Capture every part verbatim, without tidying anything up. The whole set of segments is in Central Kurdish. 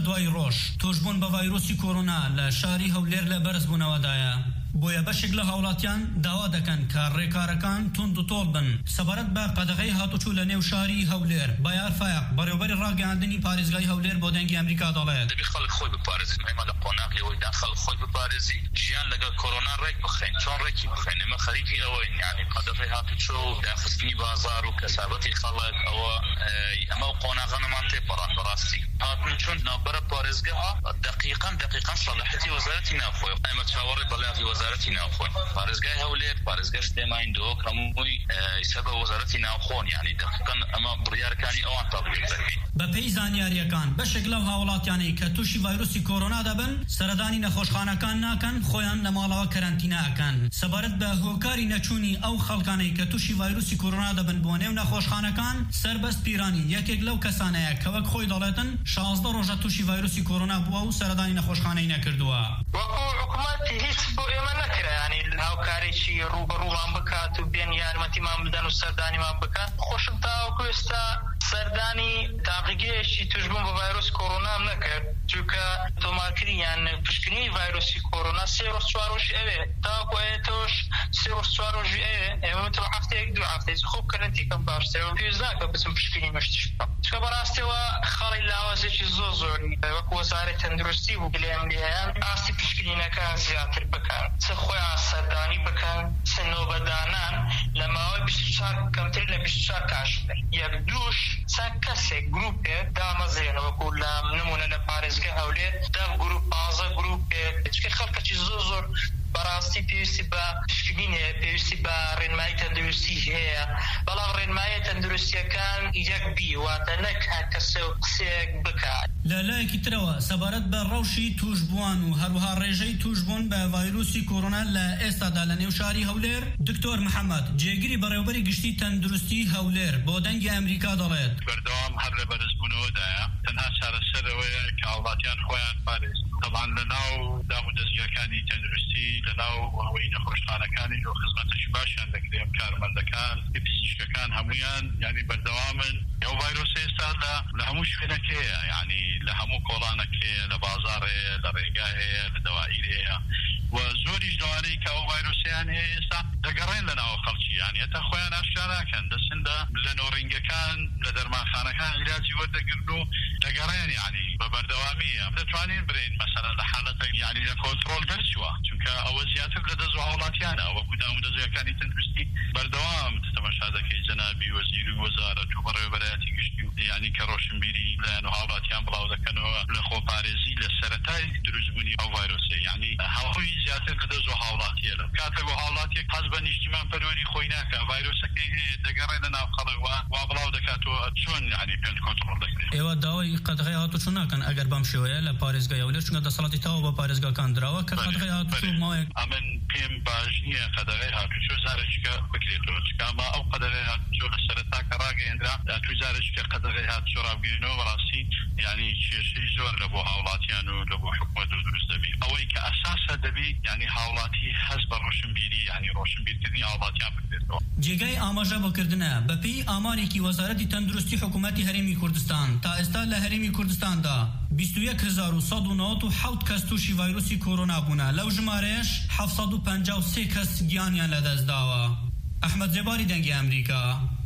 دوای ڕۆژ تۆشبوون بە ڤایرۆسی کۆڕۆنا لە شاری هەولێر لە بەرز بوونەوەدایە. بۆیە بەشێک لە هاوڵاتیان داوا دەکەن کە ڕێکارەکان تند و تۆڵ بن سەبارەت بە قەدەغەی هاتوچوو لە نێو شاری هەولێر. بایار فایق بەڕێوەبەری ڕاگەیاندنی پارێزگای هەولێر بۆ دەنگی ئەمریکا دەڵێت دەبێت خەڵک خۆی بپارێزن، ئێمە لە قۆناغیەوەیدا خەڵک خۆی بپارێزی ژیان لەگەڵ کۆڕۆنا ڕێک بخەین. چۆن ڕێکی بخەین؟ ئێمە خەریکی ئەوەین، یعنی قەدەغەی هاتوچوو و داخستنی بازار و کەسابەتی خەڵک ئەوە ئەمە قۆناغە نەمان تێپەڕان بەڕاستی هاتن چۆن ناوبەرە پارێزگەها دقیقاً دقیقاً صلاحەتی وەزارەتی ناوخۆی ئێمە چاوەڕێ بەلاغی وەزارەتی ناوخۆی پارێزگای هەولێر پارێزگای سلێمانی دۆک هەمووی ئیسەبە وەزارەتی ناوخۆن، یعنی دقیقاً ئەمە بڕیارەکانی ئەوان تاڵبیق دەکەین. بەپێی زانیاریەکان بەشێک لەو هاوڵاتیانەی کە تووشی ڤایرۆسی کۆڕۆنا دەبن سەردانی نەخۆشخانەکان ناکەن، خۆیان لە ماڵەوە کەرەنتینە ئەکەن. سەبارەت بە هۆکاری نەچوونی ئەو خەڵکانەی کە تووشی ڤایرۆسی کۆڕۆنا دەبن بۆ نێو نەخۆشخانەکان سەربەست پیرانی یەکێک لەو کەسانەیە کە وەک خۆی دەڵێتن شازدە ڕۆژە تووشی ڤایرۆسی کۆڕۆنا بووە و سەردانی نەخۆشخانەی نەکردووە. وەکو حکوومەتی هیچ بۆ ئێمە نەکرا، ینی هاوکارێکی ڕوبەڕوومان بکات و بێن یارمەتیمان بدەن و سەردانیمان بکات. خۆشم تاوەکو ئێستا سەردانی تاقیگەیەکی توشبوون بە ڤایرۆسی کۆڕۆنام نەکرد، چونکە تۆمارکردنی یان پشکنینی ڤایرۆسی کۆڕۆنا سێ ڕۆژ چوار ڕۆژی ئەوێ تاوەکو ئەوێتەوەش سێ ڕۆژ چوار ڕۆژی ئەوێ ئێمە تو هەفتەیەک دوو هەفتەی خۆب کەرەنتی کەم باشترەوە پێویست ناکە بچم پشکنی مەشتش بکەم، چونکە بەڕاستیەوە خەڵی لاوازێکی زۆر زۆری وەکو وەزارەتی تەندروستی و گلێم لێیان ئاستی پشکنینەکان زیاتر بکەن، چ خۆیان سەردانی بکەن، چ نۆبەدانان لە ماوەی بیست و چوار کەمتر لە بیست و چوار کاتژمێر یەک دووش چەند کەسێک گروپێک دامەزێنەوە وەکو لە نمونە لە پارێزگای هەولێر دە گروپ پانزە گروپێک چکە خەڵکەکی زۆر زۆر بەڕاستی پێویستی بە پشکنین هەیە، پێویستی بە ڕێنمایی تەندروستی هەیە، بەڵام ڕێنمایە تەندروستیەکان یەک بی واتە نەک هەر کەسێ و قسەیەک بکات. لە لایەکی ترەوە سەبارەت بە ڕەوشی توشبووان و هەروەها ڕێژەی توشبوون بە ڤایرۆسی کۆڕۆنا لە ئێستادا لە نێو شاری هەولێر دکتۆر محەممەد جێگیری بەڕێوەبەری گشتی تەندروستی هەولێر بۆ دەنگی ئەمریکا دەڵێت بەردەوام هەر لە بەرزبوونەوەدایە تەنها چارەسەرەوەیە کە هاوڵاتیان خۆیان پارێز طبعا لەناو دام و دەستگاکانی تەندروستی لەناو ئەوەی نەخۆشخانەکانی و خزمەتەش باشیان دەکرێن کارمەندەکان پزیشکەکان هەمویان یعنی بەردەوامن ئەو ڤایرۆسە ئێستا لە هەموو شوێنێک هەیە، یعنی لە هەموو کۆڵانێک هەیە، لە بازاڕ هەیە، لە ڕێگا هەیە، لە دەوائیر هەیە و زۆریش لەوانەی کە ئەو ڤایرۆسیان هەیە ئێستا دەگەڕێن لەناو خەڵکی، یعنی هەتا خۆیان ئاشکرا ناکەن، دەچن لە نۆڕینگەکان لە دەرمانخانەکان عیلاجی وەردەگرن و دەگەڕێن، یعنی بە بەردەوامیە دەتوانین برین مەسەلا لە حالەتە یعنی لە کۆنتڕۆل دەرچووە، چونکە ئەوە زیاتر لە دەست و هاوڵاتیانە وەکو دام و دەستگاکانی تەندروستی بەردەوام تەماشا دەکەی جەنابی وەزیری وەزارەت و بەڕێوەبەرایەتی گشتی و یعنی کە ڕۆشنبیری لایەن و هاوڵاتیان بڵاو دەکەنەوە لە خۆپارێزی لە سەرەتای دروستبوونی ئەو ڤایرۆسە، یعنی هەڵی زیاتر لە دەست و هاوڵاتیە لە کاتێک بۆ هاوڵاتێک حەز بە نیشتیمان پەروەری خۆی ناکە ڤایرۆسەکەی دەگەڕێ لە ناو خەڵکەوە وا بڵاو دەکاتەوە چۆن یعنی پێنج کۆنتڕۆڵ دەکرێت. ئێوە داوای قەدەغەی هاتوچوو ناکەن ئەگەر بەم شێوەیە لە پارێزگای هەولێر چونکە دەسەڵاتی تاوە بە پارێزگاکان دراوە کە قەدەغەی هاتوچوو ماوەیەک ئەمن پێم باش نییە قەدەغەی هاتوچوو زارێککە بکرێتەوە، چکە ئەمە ئەو قەدەغەی هاتوچوو لە سەرەتا کە ڕاگەیەندرا توی زارێککە قەدەغەی هاتوچوو ڕابگرینەوە بەڕاستی یعنی کێشەی زۆر لە بۆ هاوڵاتیان و لە بۆ حکومەت دروست دەبێت. ئەوەی کە ئەساسە دەبی یعنی هاوڵاتی هەست بە ڕۆشنبیری یعنی ڕۆشنبیرکردنی هاوڵاتیان بکرێتەوە. جێگای ئاماژە بۆکردنە بەپێی ئامارێکی وەزارەتی تەندروستی حکوومەتی هەرێمی کوردستان تا ئێستا لە هەرێمی کوردستاندا بیست و یەک هەزار و سەد و نۆڤەت و حەوت کەس تووشی ڤایرۆسی کۆڕۆنا بوونە، لەو ژمارەیەش حەفت سەد و پەنجا و سێ کەس گیانیان لەدەست داوە. ئەحمەد جێباری دەنگی ئەمریکا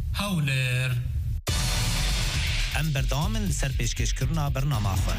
هەولێر. ئەم بەردەوامن لەسەر پێشکەشکردنا بەرنامەخۆ.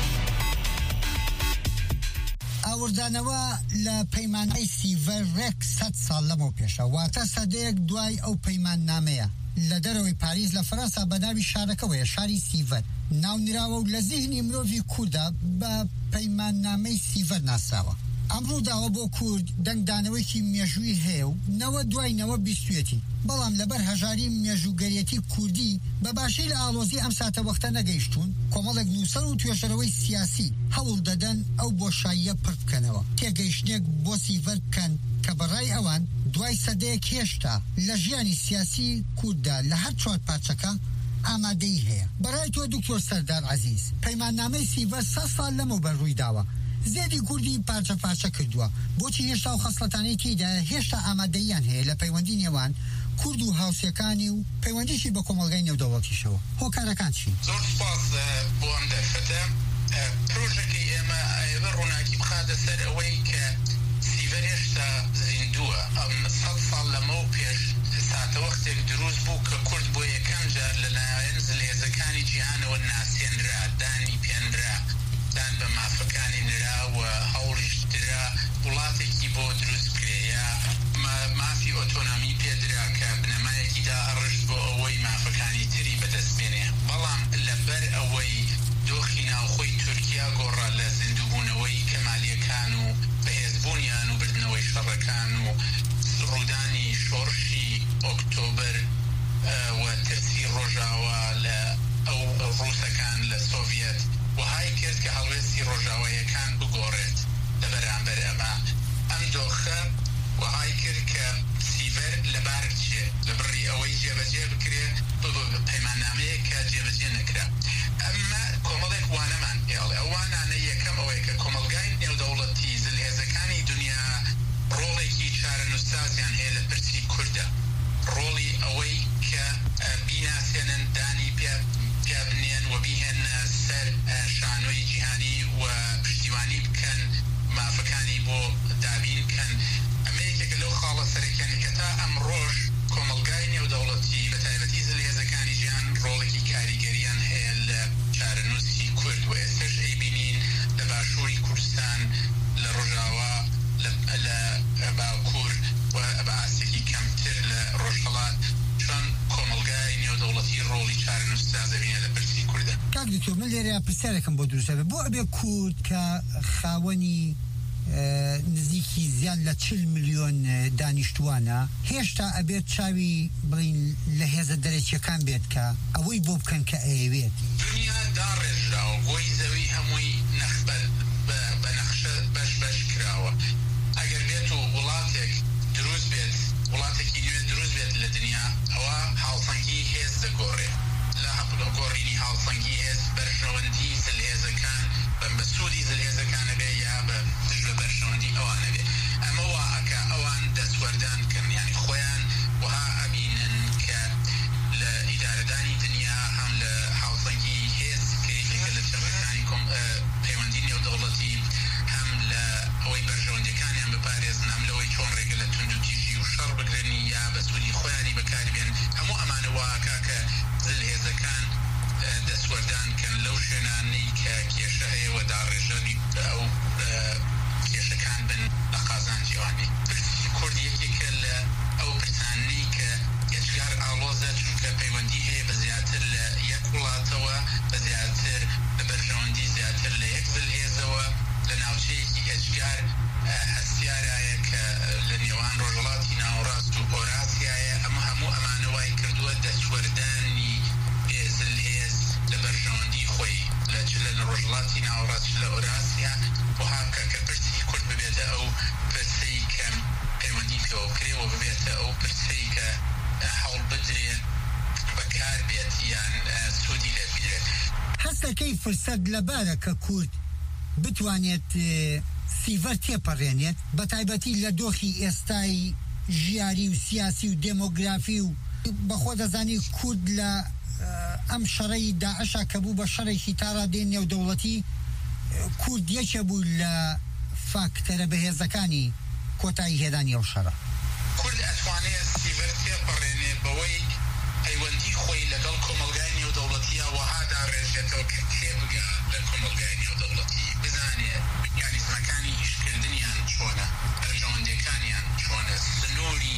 ئاوردانەوە لە پەیمانەی سیڤەرێک سەد ساڵ لەمەوە پێشە، واتە سەدەیەک دوای ئەو پەیمان نامەیە لە دەرەوەی پاریس لە فەرەنسا بەناوی شارەکەوەیە شاری سیڤەر ناونراوە و لە زیهنی مرۆڤی کووردا بە پەیمان نامەی سیڤەر ناساوە. ئەمڕۆ داوە بۆ کورد دەنگدانەوەیکی مێژووی هەیە و نەوە دوای نەوە بیستوێتی، بەڵام لەبەر هەژاری مێژوگەرێتی کوردی بە باشی لە ئالۆزی ئەم ساتە وەختە نەگەیشتون، کۆمەڵێک نووسەر و توێژەرەوەی سیاسی هەوڵ دەدەن ئەو بۆشاییە پڕ بکەنەوە، تێگەیشتنێک بۆ سیڤەر بکەن کە بەڕای ئەوان دوای سەدەیەک هێشتا لە ژیانی سیاسی کورددا لە هەر چوار پارچەکە ئامادەی هەیە. بەڕای تۆ دکتۆر سەردار عەزیز، پەیماننامەی سیڤەر سە ساڵ لەمەوبەر ڕووی داوە، زێدی کوردی پارچە پارچە کردووە، بۆچی هێشتا و خەسڵەتانەی تێیدا هێشتا ئامادەیان هەیە لە پەیوەندی نێوان کورد و هاوسەکانی و پەیوەندیشی بە کۆمەڵگەی نێودەوڵەتیشەوە؟ هۆکارەکان چی؟ زۆر سپاس بۆ ئەم دەرفەتە. پرۆژەکەی ئێمە ئێوە ڕووناکی بخاتە سەر ئەوەی کە سیڤەر هێشتا زیندووە سەد ساڵ لەمەو پێش ساتە وەختێک دروست بوو کە کورد بۆ یەکەم جار لەلایەن زلێزەکانی جیهانەوە ناسێنرا دانی پێنرا دان بە مافەکانی نرا و هەوڵیش درا وڵاتێکی بۆ دروست کرێ مافی ئۆتۆنۆمی پێدرا کە بنەمایەکی دا هەڕشت بۆ ئەوەی مافەکانی تری بەدەستبێنێ بەڵام لەبەر ئەوەی دۆخی ناوخۆی تورکیا گۆڕا لە زیندووبوونەوەی کەمالیەکان و بەهێزبوونیان و بردنەوەی شەڕەکان و ڕوودانی شۆڕشی ئۆکتۆبر و ترسی ڕۆژاوا لە ئەو ڕووسەکان لە سۆڤیەت وهای کرد کە هەڵوێستی ڕۆژاوایەکان بگۆڕێت لە بەرامبەر ئەمە ئەم دۆخە وهای کرد کە سیڤەر لەبار بچێ لە بڕی ئەوەی جێبەجێ بکرێت پەیماننامەیە کە جێبەجێ نەکرا ئەمە کۆمەڵێک وانەمان پێڵێ ئەوانانە یەکەم ئەوەیە کە کۆمەلگای نێودەوڵەتی زلهێزەکانی دنیا ڕۆڵێکی چارەنووسازیان هەیە لە پرسی کوردە ڕۆڵی ئەوەی کە بیناسێنن دانی پیا بنێن و بیهێنە سەر شانۆی جیهانی و پشتیوانی بکەن مافەکانی بۆ دابین بکەن ئەمە یەکێکە لەو خاڵە سەرەکیانی کە تا ئەم ڕۆژ کۆمەلگای نێودەوڵەتی بە تایبەتی زلهێزەکانی جیهان ڕۆڵێکی کاریگەریان هەیە لە چارەنووسی کورد و ئێستش ئەیبینین لە باشووری کوردستان لە ڕۆژاوا لە باکوور و بە ئاسێکی کەمتر لە ڕۆژهەڵات چۆن کۆمەلگای نێودەوڵەتی ڕۆڵی چارەنووسازەبینە لە پرسی کوردە. کاک دکتۆر من لێرە پرسیارێکم بۆ دروستە بێ بۆ ئەبێ کورد کە خاوەنی نزیکی زیاد لە چل ملیۆن دانیشتوانە هێشتا ئەبێت چاوی بڵین لە هێزە دەرەکیەکان بێت کە ئەوەی بۆ بکەن کە ئەیەوێت دنیا داڕێژراوە بۆی زەوی هەمووی نەخبەت بە نەخشە بەش بەش کراوە ئەگەر بێت و وڵاتێک دروست بێت وڵاتێکی نوێ دروست بێت لە دنیا ئەوە هاوسەنگی هێز دەگۆڕێ لە گۆڕینی هاوسەنگی هێز بەرژەوەندی زلهێزەکان بە بەسوودی زلهێزەکانە بێ یا بە دژ بە بەرژەوەندی ئەوانە بێ ئەمە وا ئەکا ئەوان دەستوەردان کەن یانی خۆیان وها ئەبینن کە لە ئیدارەدانی دنیا هەم لە هاوسەنگی هێز کە یەکێکە لە چەڕەکانی پەیوەندی نێودەوڵەتی هەم لە ئەوەی بەرژەوەندەکانیان بپارێزن هەم لەوەی چۆن ڕێگە لە تونند و تیژی و شەڕ بگرنی یا بەسوودی خۆیانی بەکاربێن هەموو ئەمانە وا ئەکا کە زلهێزەکان دەستوەردان کەن لەو شوێنانەی کە کێشە هەیە و داڕێژەری ئەو کێشەکان بن لە قازانجیوانی پرسی کورد یەکێکە لە ئەو پرسانەی کە ئێجگار ئاڵۆزە چونکە پەیوەندی هەیە بە زیاتر لە یەک وڵاتەوە بە زیاتر لە بەرژەوەندی زیاتر لە یەک زلهێزەوە لە ناوچەیەکی ئێجگار هەستیارایە کە لە نێوان ڕۆژهەڵاتی ناوەڕاست و ئۆراسیایە ئەمە هەموو ئەمانە وای کردووە دەستوەردانی زلهێز لە بەرژەوەندی خۆی لە چ لە ڕۆژهەڵاتی ناوەڕاست لە ئۆراسیا و هاکە کە پرسی کورد ببێتە ئەو پرسەی کە پەیوەندی پێوە کرێەوە ببێتە ئەو پرسەی کە هەوڵ بدرێ بەکار بێت یان سوودی لێ بگرێت هەستەکەی فرسەت لەبارە کە کورد بتوانێت سیڤەر تێپەڕێنێت بە تایبەتی لە دۆخی ئێستای ژیاری و سیاسی و دێمۆگرافی و بەخۆ دەزانی کورد لە ئەم شەڕەی داعشا کە بوو بە شەڕێکی تاڕادێ نێودەوڵەتی کورد یەکێ بوو لە فاکتەرە بەهێزەکانی کۆتایی هێدانی ئەو شەڕە کورد ئەتوانێت سیڤەر تێپەڕێنێ بەوەی پەیوەندی خۆی لەگەڵ کۆمەلگای نێودەوڵەتیە وەها داڕێژێتەوە کە تێبگا لە کۆمەلگای نێودەوڵەتی بزانێت میکانیزمەکانی ئیشکردنیان چۆنە بەرژەوەندەکانیان چۆنە سنووری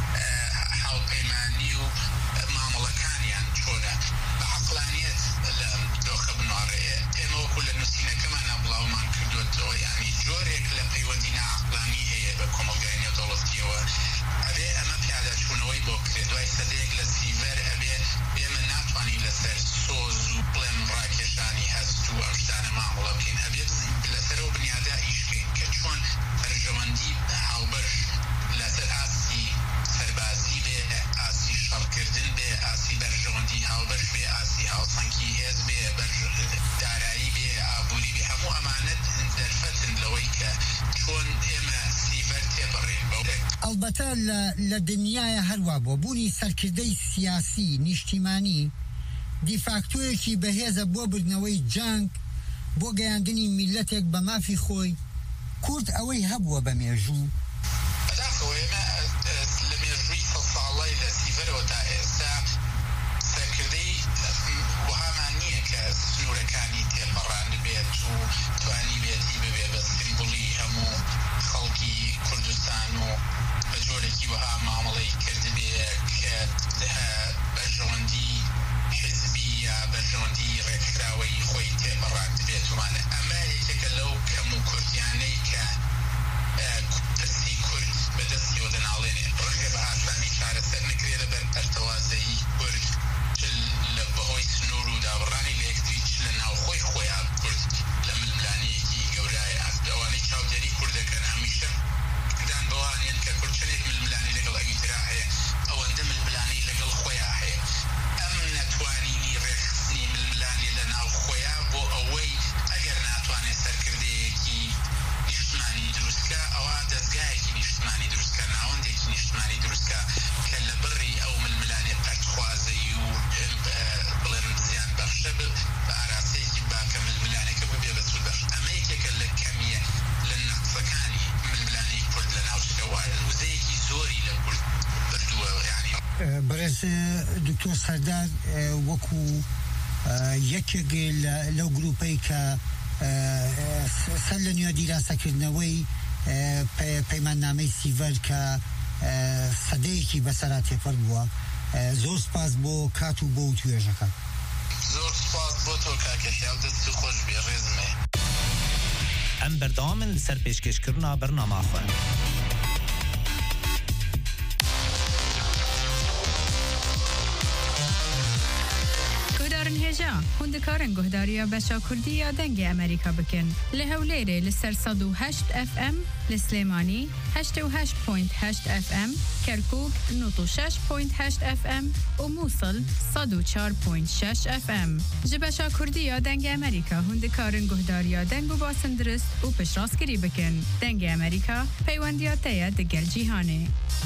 هاوپەیمانی و مامەڵەکانیان چۆنە بە عەقلانیەت لە دۆخە بنوارێ ئێمە وەکو لە نووسینەکەمان بڵاومان کردوێتەوە یعنی جۆرێک لە پەیوەندی ناعەقلانی هەیە بە کۆمەلگای نێودەوڵەتیەوە ئەبێ ئەمە پیادەچوونەوەی بۆ بکرێت دوای سەدەیەک لە سیڤەر ئەبێ ئێمە ناتوانین لەسەر سۆز و بڵێم ڕاکێشانی هەست و ئەم شتانە مامەڵە بکەین ئەبێت لەسەرەوە بنیادا ئیشکەین کە چۆن بەرژەوەندی هاوبەش لەسەر ئاسی سەربازی بێ ئاسی شەڕکردن بێ ئاسی بەرژەوەندی هاوبەش بێ ئاسی هاوسەنگی هێز بێ دارایی بێ ئابووری بێ هەموو ئەمانەت دەرفەتن لەوەی کە چۆن ئێمە سیڤەر تێپەڕێن بەوەی ئەلبەتە لە دنیاە هەروە بۆ بوونی سەرکردەی سیاسی نیشتیمانی دیفاکتۆرێکی بەهێزە بۆ بردنەوەی جەنگ بۆ گەیاندنی میلەتێک بە مافی خۆی کورد ئەوەی هەبووە بە مێژوو بەداخەوە ئێمە لە مێژووی سەد ساڵەی لە سیڤەرەوە تا ئێستا سەرکردەی وهامان نییە کە سنوورەکانی تێپەڕان بێت و توانی بێتی ببێ بە سیمبولی هەموو خەڵکی کوردستان و بە جۆرێکی وەها مامەڵەی کردبێ کە بەرژەوەندی حزبی یا بەرژەوەندی ڕێکخراوەی خۆی تێپەڕان دەبێت ومانە ئەمە یەکێکە لەو کەم و کورتیانەی کە پرسی کورد بەدەستی وەدەناڵێنێ ڕەنگە بە ئاسانی چارەسەر نەکرێت لەبەر ئەرتەوازەیی کورد لە بەهۆی سنوور و دابڕانی لە یەکتری لە ناوخۆی خۆیان کورد لە ململانەیەکی گەورایە ئەوانەی چاودێری کوردەکەن هەمیشە دان بەوانێن کە کورد چەندێک ململانی لەگەڵ ئەویترا هەیە ئەوەندە ململانی لەگەڵ خۆیان هەیە ئەم نەتوانینی ڕێخستنی ململانی لە ناو خۆیان بۆ ئەوەی ئەگەر ناتوانێت سەرکردەیەکی نیشتمانی دروستکە ئەوە دەستگایەکی نیشتمانی دروستکە ناوەندێکی نیشتمانی دروستکە کە لە بڕی ئەو ململانێ پەرتخوازەی و بڵێن زیان بەخشە بە ئاراسەیەکی باکە ململانەکە ببێ بە سوود بەخش ئەمە یەکێکە لە کەمیە لە نەقسەکانی ململانی کورد لە ناوچەکە وایە وزەیەکی زۆری لە کورد بردووە یعنی بەڕێز دکتۆر سەردار وەکو یەکێک لەو گروپەی کە سەر لە نوێ دیراسەکردنەوەی پەیماننامەی سیڤەر کە سەدەیەکی بەسەرا تێپەڕ بووە زۆر سپاس بۆ کات و بۆ توێژەکە زۆر سپاس بۆ تۆ کاکەشیاو دەستی خۆش بێ ڕێزمێ ئەم بەردەوامن لەسەر پێشکەشکردنا بەرنامەخۆ هێژا هوندکارن گۆهداریە بەشا کوردی یا دەنگی ئەمریکا بکەن لە هەولێرێ لەسەر سەد و هەشت ئەف ئەم لە سلێمانی هەشت و هەشت پۆینت هەشت ئەف ئەم کەرکووک نۆت و شەش پۆینت هەشت ئەف ئەم و مووسڵ سەد و چوار پۆینت شەش ئەف ئەم ji بەشا کوردی یا دەنگی ئەمریکا هوندکارن گۆهداریە دەنگ و باسن درست و پشتڕاستگیری بکەن دەنگی ئەمریکا پەیوەندیاتەیە دەگەل جیهانێ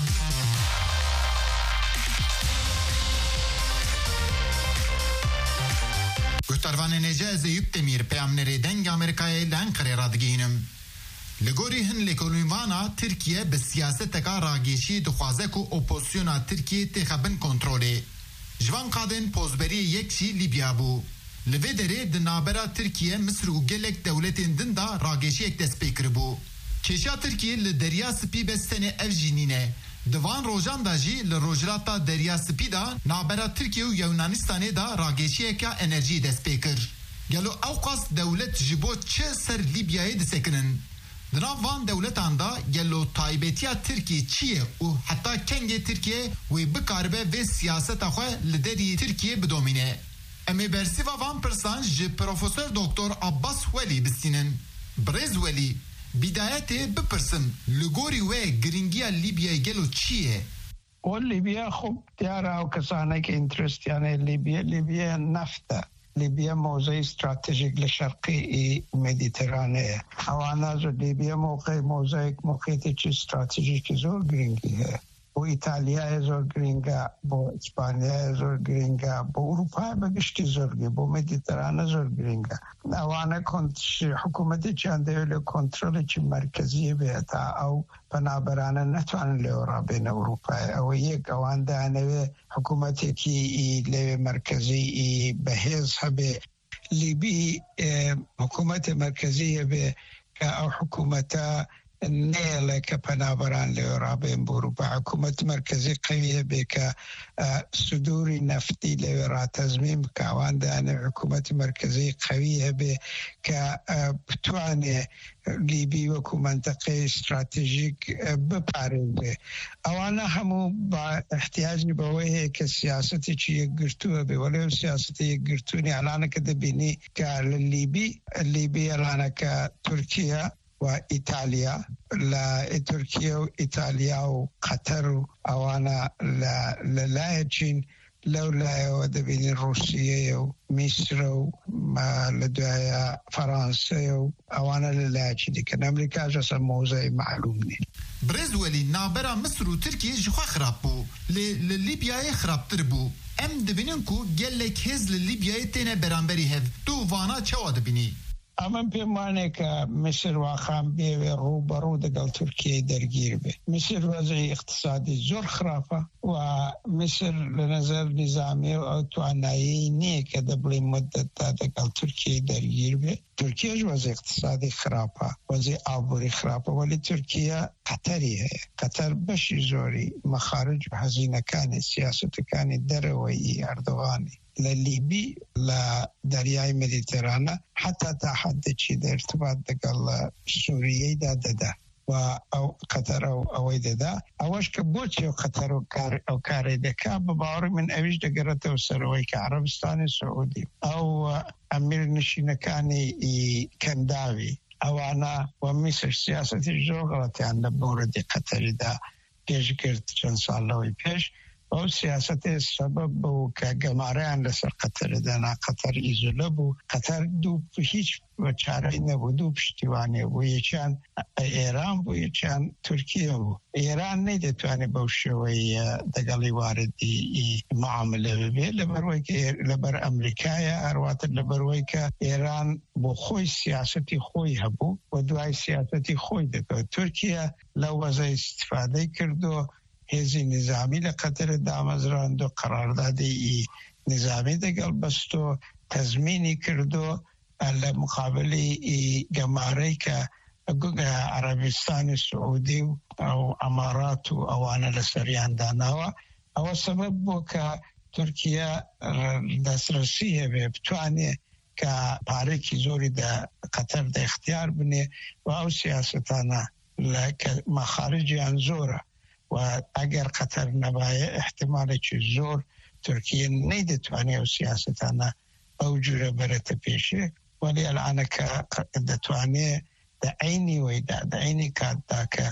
گوهتاروان نێجە زەیوب تەمیر پەیامنەرێ دەنگ ئەمریکایە لە ئەنقەرێ ڕادگەینم لەگۆری هەن لێکۆڵینڤانا ترکیە بە سیاسەتەکە ڕاگێشی دخوازەک و ئۆپۆزیسیۆنا ترکیە تێخەبن کۆنترۆلێ ژوان قادن پۆزبەری یەکچی لیبیا بوو لەوێ دەرێ دنابەرا ترکیە مسر و gelek دەولەتên din da ڕاگێشیەک dest pê kiribû کێشا ترکیە لە دەریا سپی بەستەنێ ev jî nîne Divan rojan da jî li rojilata Derya Spî da navbera Tirkiye û Yewnanistanê da ragêşiyeka enerjiyê dest pê kir. Gelo ew qas dewlet ji bo çi ser Libyayê disekinin. Di nav van dewletan da gelo taybetiya Tirkiye çi ye û heta kengê Tirkiye wê bikaribe vê siyaseta xwe li deriyê Tirkiye bidomîne. Em ê bersiva van pirsan ji Profesör Doktor Abbas Welî bistînin. Birêz Welî بدايته بپرسم لگوری و گرینگیا لیبیا گلو چیه؟ و لیبیا خوب دیاره و کسانه که انترست یعنی لیبیا لیبیا نفته لیبیا موضع استراتژیک لشرقی مدیترانه اوانا زو لیبیا موقع موضع موقعیت چی استراتژیک زور گرینگی ہے بو ایتالیا زور گرینگا بو اسپانیا زور گرینگا بو اروپا بگشتی زورگی بو مدیترانه زور گرینگا اوانا کنت حکومتی چنده ولی کنترل چی مرکزی بیتا او بنابرانه نتوان لیورا بین اروپا او یک اوان دانوی حکومتی کی لیو مرکزی بهیز هبه لیبی حکومت مرکزی به که او حکومتا نيلة كبنابران لورابين بوروبا حكومة مركزي قوية بك صدوري نفطي لورا تزميم كوان دانا حكومة مركزي قوية بك بتواني ليبي وكو منطقة استراتيجيك بباريزة اوانا همو با احتياج بويه كسياستي چي يقرتوها بي ولو سياستي يقرتوني الانا كده بيني كالليبي الليبي الانا كتركيا وإيطاليا لا تركيا وإيطاليا وقطر أوانا لا لا يجين لولا وده بين روسيا ومصر وما لدوايا فرنسا أوانا لا يجين كان أمريكا جسا موضوع معلومني برز ولي نابرا مصر وتركيا جخوا خرابو لليبيا خراب تربو ام دبینن کو گلک هز للیبیای تینه برانبری هف تو وانا چوا دبینی ئەمەم پێم وانێ کە میسر واخام بێوێ ڕووبەڕوو دەگەڵ تورکیای دەرگیر بێ. میسر وەزعی اقتصادی زۆر خراپە و میسر لە نەزەر نظامی و ئەو توانایی نییە کە دەبڵێ مدت تا دەگەڵ تورکیای دەرگیر بێ. تورکیەش وەزعی اقتصادی خراپە، وەزعی ئابووری خراپە، وەلی تورکیا قەتەری هەیە. قەتەر بەشی زۆری مەخارج و هەزینەکانی سیاسەتەکانی دەرەوەی ئەردۆغانی لە لیبی لە دەریای مدیترانە حتا تا حدێکی دەرتبات دەگەڵ سووریەیدا دەدا و ئەو قەتەر ئەوەی دەدا. ئەوەش کە بۆچی ئەو قەتەر ئەو کارێ دەکا بە باوەڕی من ئەویش دەگەڕێتەوە سەرەوەی کە عەرەبستانی سعودی ئەو ئەمیر نشینەکانی کەنداوی ئەوانە و میسر سیاسەتی زۆر غەڵەتیان لە بۆرەدی قەتەریدا پێش کرد چەند ساڵەوەی پێش. ئەو سیاسەتێ سەبەب بوو کە گەمارەیان لەسەر قەتەرەدانا. قەتەر ئیزولە بوو. قەتەر دوو هیچ چارەی نەبوو، دوو پشتیوانێ بوو، یەکیان ئێران بوو، یەکیان تورکیە بوو. ئێران نەیدەتوانێت بەو شێوەی دەگەڵی واردی معاملە ببێ لەبەرەوەی کە لەبەر ئەمریکایە، هەرواتر لەبەرەوەی کە ئێران بۆ خۆی سیاسەتی خۆی هەبوو و دوای سیاسەتی خۆی دەکەوێت. تورکیا لە وەزەی استفادەی کردو، هێزی نظامی لە قەتەر دامەزراند و قەراردادی نظامی دەگەڵ بەستۆ تەزمینی کردو لە مقابلی گەمارەی کە عەرەبستانی سعودی و ئەو ئەمارات و ئەوانە لە سەریان داناوە. ئەوە سەبەب بوو کە تورکیا دەسترسی هەبێ بتوانێت کە پارێکی زۆری لە قەتەر دە اختیار بنێ و ئەو سیاسەتانە لە مەخارجیان زۆرە و ئەگەر قەتەر نەبایە احتیمالێکی زۆر تورکیە نەیدەتوانێت ئەو سیاسەتانە ئەو جورە بەرەتە پێشێ. وەلی ئەلعانەکە دەتوانێت لە عینی وەیدا لە عینی کاتدا کە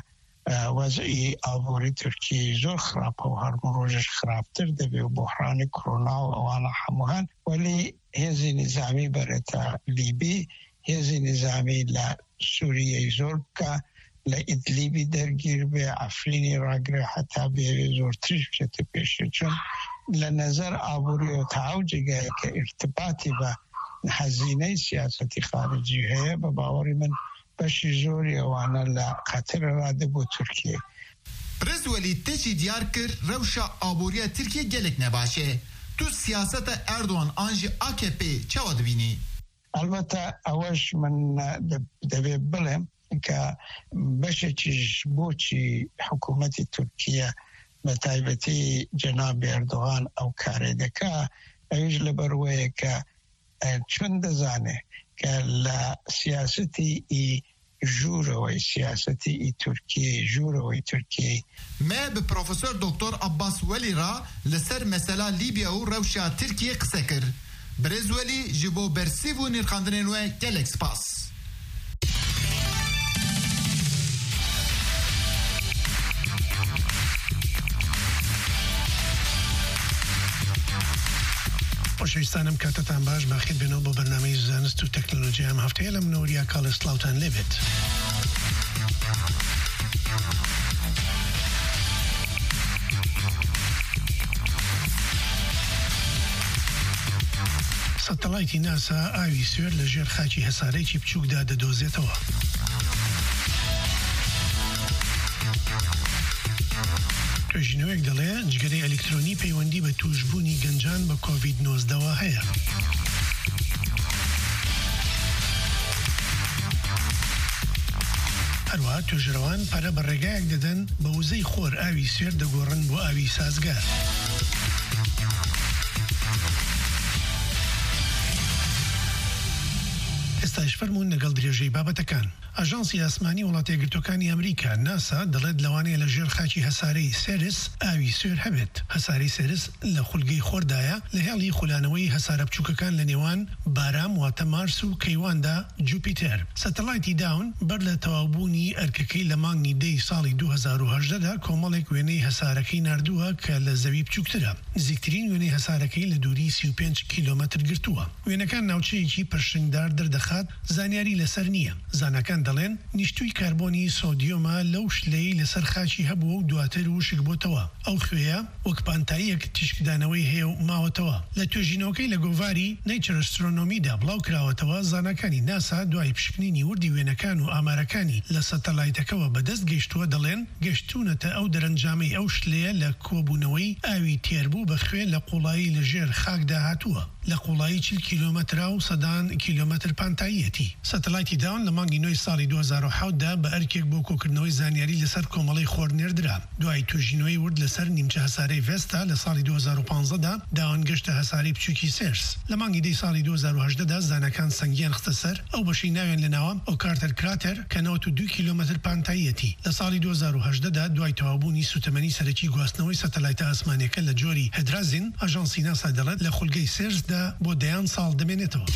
وەزعی ئابووری تورکیە زۆر خراپە و هەرموو ڕۆژەش خراپتر دەبێ و بۆحرانی کۆڕۆنا و ئەوانە هەمووان. وەلی هێزی نظامی بەرەتە لیبی، هێزی نظامی لە سووریەی زۆر بکە، لە ئیدلیبی دەرگیر بێ، ئەفرینی ڕاگرێ حتا بێوێ زۆرتریش بچێتە پێشێ. چون لە نەزەر ئابووری و تەواو جێگایە کە ئیرتباطی بە هەزینەی سیاسەتی خارجی هەیە، بە باوەڕی من بەشی زۆری ئەوانە لە قەتەرە ڕادەبوو تورکیە. برزوەلی تێکی دیار کرد ڕەوشە ئابووریە تورکیە gelek نەباشێ. تو سیاسەتە ئەردوان ئانژی ئا کێ پێ چاوە دەبینی؟ ئەلبەتە ئەوەش من دەبێ بڵێم کە بەشێکیش بۆچی حکوومەتی تورکیە بە تایبەتی جەنابی ئەردۆغان ئەو کارێ دەکا، ئەویش لەبەرەوەیە کە چۆن دەزانێ کە لە سیاسەتی ئی ژوورەوەی سیاسەتی ئی تورکیە ژوورەوەی تورکیە me bi Profesör Doktor Abbas Welî ra li ser mesela Libya û rewşa Tirkiye qise kir. Birêz Welî ji bo bersîv û nîrxandinên we gelek spas. خۆشەویستانم کاتتان باش باخیر بێنەوە بۆ بەرنامەی زانست و تەکنۆلۆژیا ئەم هەفتەیە لە منەوەریا کاڵ سلااوتان لێبێت. سەتەڵایتی ناسا ئاوی سوێر لە ژێر خاکی هەسارەیەکی بچووکدا دەدۆزێتەوە. توێژینەوەیەک دەڵێ جگەرەی ئەلکترۆنی پەیوەندی بە توشبوونی گەنجان بە کۆڤید نۆزدەوە هەیە. هەروەها توێژەرەوان پارە بە ڕێگایەک دەدەن بە وزەی خۆر ئاوی سوێر دەگۆڕن بۆ ئاوی سازگار. ئێستاش فەرموون لەگەڵ درێژەی بابەتەکان. ئاژانسی ئاسمانی وڵاتە یەکگرتووەکانی ئەمریکا ناسا دەڵێت لەوانەیە لە ژێر خاکی هەسارەی سێرس ئاوی سوێر هەبێت. هەسارەی سێرس لە خولگەی خۆردایە لە هێڵی خولانەوەی هەسارە بچووکەکان لە نێوان بارام واتە مارس و کەیواندا جوپیتەر. سەتەڵایتی داون بەر لە تەواوبوونی ئەرکەکەی لە مانگی دەی ساڵی دوو هەزار و هەژدەدا کۆمەڵێک وێنەی هەسارەکەی نردووە کە لە زەوی بچووکترە. نزیکترین وێنەی هەسارەکەی لە دووری سی و پێنج کیلۆمەتر گرتووە. وێنەکان ناوچەیەکی پرشنگدار دەردەخات، زانیاری لەسەر نییە. زانەکان دەڵێن نیشتوی کاربۆنی سۆدیۆمە لەو شلەی لەسەر خاچی هەبووە و دواتر وشک بۆتەوە ئەو خوێە وەک پانتاییەک تیشکدانەوەی هەیە و ماوەتەوە لە توێژینەوەکەی لە گۆڤاری نەیچەر ئەسترۆنۆمیدا بڵاو کراوەتەوە زانەکانی ناسا دوای پشکنینی وردی وێنەکان و ئامارەکانی لە سەتەلایتەکەوە بەدەست گەیشتووە دەڵێن گەشتونەتە ئەو دەرەنجامەی ئەو شلەیە لە کۆبوونەوەی ئاوی تێربوو بە خوێن لە قوڵایی لەژێر خاکدا هاتووە لە قوڵایی چل کیلۆمەترا و سەدان کیلۆمەتر پانتاییەتی سەتەلایتی داون لە مانگی نۆی ساڵی دوو هەزار و حەوت دا بە ئەرکێک بۆ کۆکردنەوەی زانیاری لەسەر کۆمەڵی خۆرنێردرا دوای توێژینەوەی ورد لەسەر نیمچە هەسارەی ڤێستا لە ساڵی دوو هەزار و پانزە دا داوان گەشتە هەساری بچووکی سێرس لە مانگی دەی ساڵی دوو هەزار و هەژدە دا زانەکان سەنگیان خستە سەر ئەو بەشەی ناوێن لە ناوە ئەو کارتەر کراتەر کە نەوەت و دوو کیلۆمەتر پانتاییەتی لە ساڵی دوو هەزار و هەژدە دا دوای تەوابوونی سوتەمەنی سەرەکی گواستنەوەی سەتەلایتە ئاسمانیەکە لە جۆری هەدرازین ئاژانسی ناسا دەڵێت لە خولگەی سێرسدا بۆ دەیان ساڵ دەمێنێتەوە.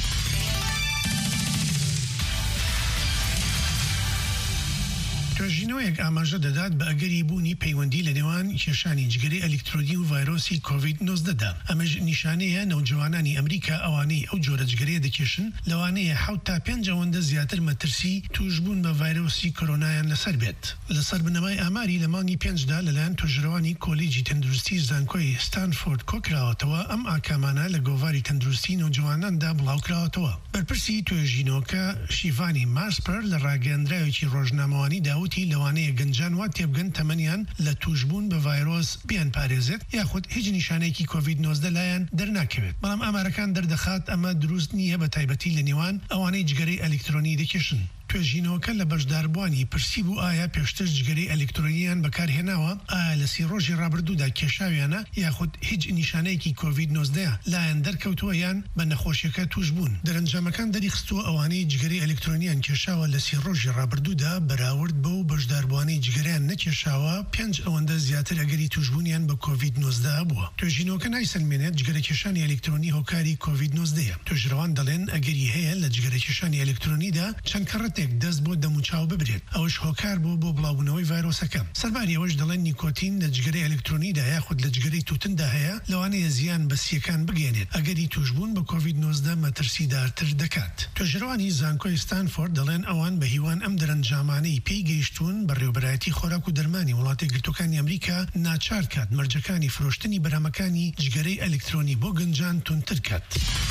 توێژینەوەیەک ئاماژە دەدات بە ئەگەری بوونی پەیوەندی لە نێوان کێشانی جگەری ئەلکترۆنی و ڤایرۆسی کۆڤید نۆزدەدا ئەمەش نیشانەیە نەوجوانانی ئەمریکا ئەوانەی ئەو جۆرە جگەرەیە دەکێشن لەوانەیە حەوت تا پێنج ئەوەندە زیاتر مەترسی توشبوون بە ڤایرۆسی کۆرۆنایان لەسەر بێت لەسەر بنەمای ئاماری لە مانگی پێنجدا لەلایەن توێژەرەوانی کۆلیجی تەندروستی زانکۆی ستانفۆرد کۆکراوەتەوە ئەم ئاکامانە لە گۆڤاری تەندروستی نەوجواناندا بڵاوکراوەتەوە بەرپرسی توێژینەوەکە شیڤانی ماسپەر لە ڕاگەیاندراوێکی ڕۆژنامەوانی داوت لەوانەیە گەنجان وا تێبگەن تەمەنیان لە توشبوون بە ڤایرۆس بیان پارێزێت یاخود هیچ نیشانەیەکی کۆڤید نۆزدە لایەن دەرناکەوێت بەڵام ئامارەکان دەردەخات ئەمە دروست نییە بە تایبەتی لە نێوان ئەوانەی جگەرەی ئەلکترۆنی دەکێشن توێژینەوەکە لە بەشداربوانی پرسی بوو ئایا پێشتر جگەرەی ئەلکترۆنیان بەکارهێناوە ئایا لە سی ڕۆژی ڕابردوودا کێشاویانە یاخود هیچ نیشانەیەکی کۆڤید نۆزدە لایەن دەرکەوتووە یان بە نەخۆشیەکە توش بوون دەرەنجامەکان دەریخستووە ئەوانەی جگەرەی ئەلکترۆنیان کێشاوە لە سی ڕۆژی ڕابردوودا بەراورد بەو بەشداربوانی جگەریان نەکێشاوە پێنج ئەوەندە زیاتر ئەگەری توشبوونیان بە کۆڤید نۆزدە بووە توێژینەوەکە نایسەلمێنێت جگەرەکێشانی ئەلکترۆنی هۆکاری کۆڤید نۆزدەیە توێژەرەوان دەڵێن ئەگەری هەیە لە جگەرەکێشانی ئەلکترۆنیدا چەند کەڕەتێک دەست بۆ دەموچاو ببرێت ئەوش هۆکار بۆ بۆ بڵاوبوونەوەی ڤایرۆسەکە سەرباری ئەوەش دەڵێن نیکۆتین لە جگەرەی ئەلکترۆنیدا یاخود لە جگەرەی تووتندا هەیە لەوانەیە زیان بەسیەکان بگێنێت ئەگەری توشبوون بە کۆڤید نۆزدە مەترسیدارتر دەکات توێژەرەوانی زانکۆی ستانفۆرد دەڵێن ئەوان بە هیوان ئەم دەرەنجامانەی پێی گەیشتوون بە ڕێوەبەرایەتی خۆراک و دەرمانی وڵاتی گرتوەکانی ئەمریکا ناچار کات مەرجەکانی فرۆشتنی بەرهەمەکانی جگەرەی ئەلکترۆنی بۆ گەنجان تونتر کات.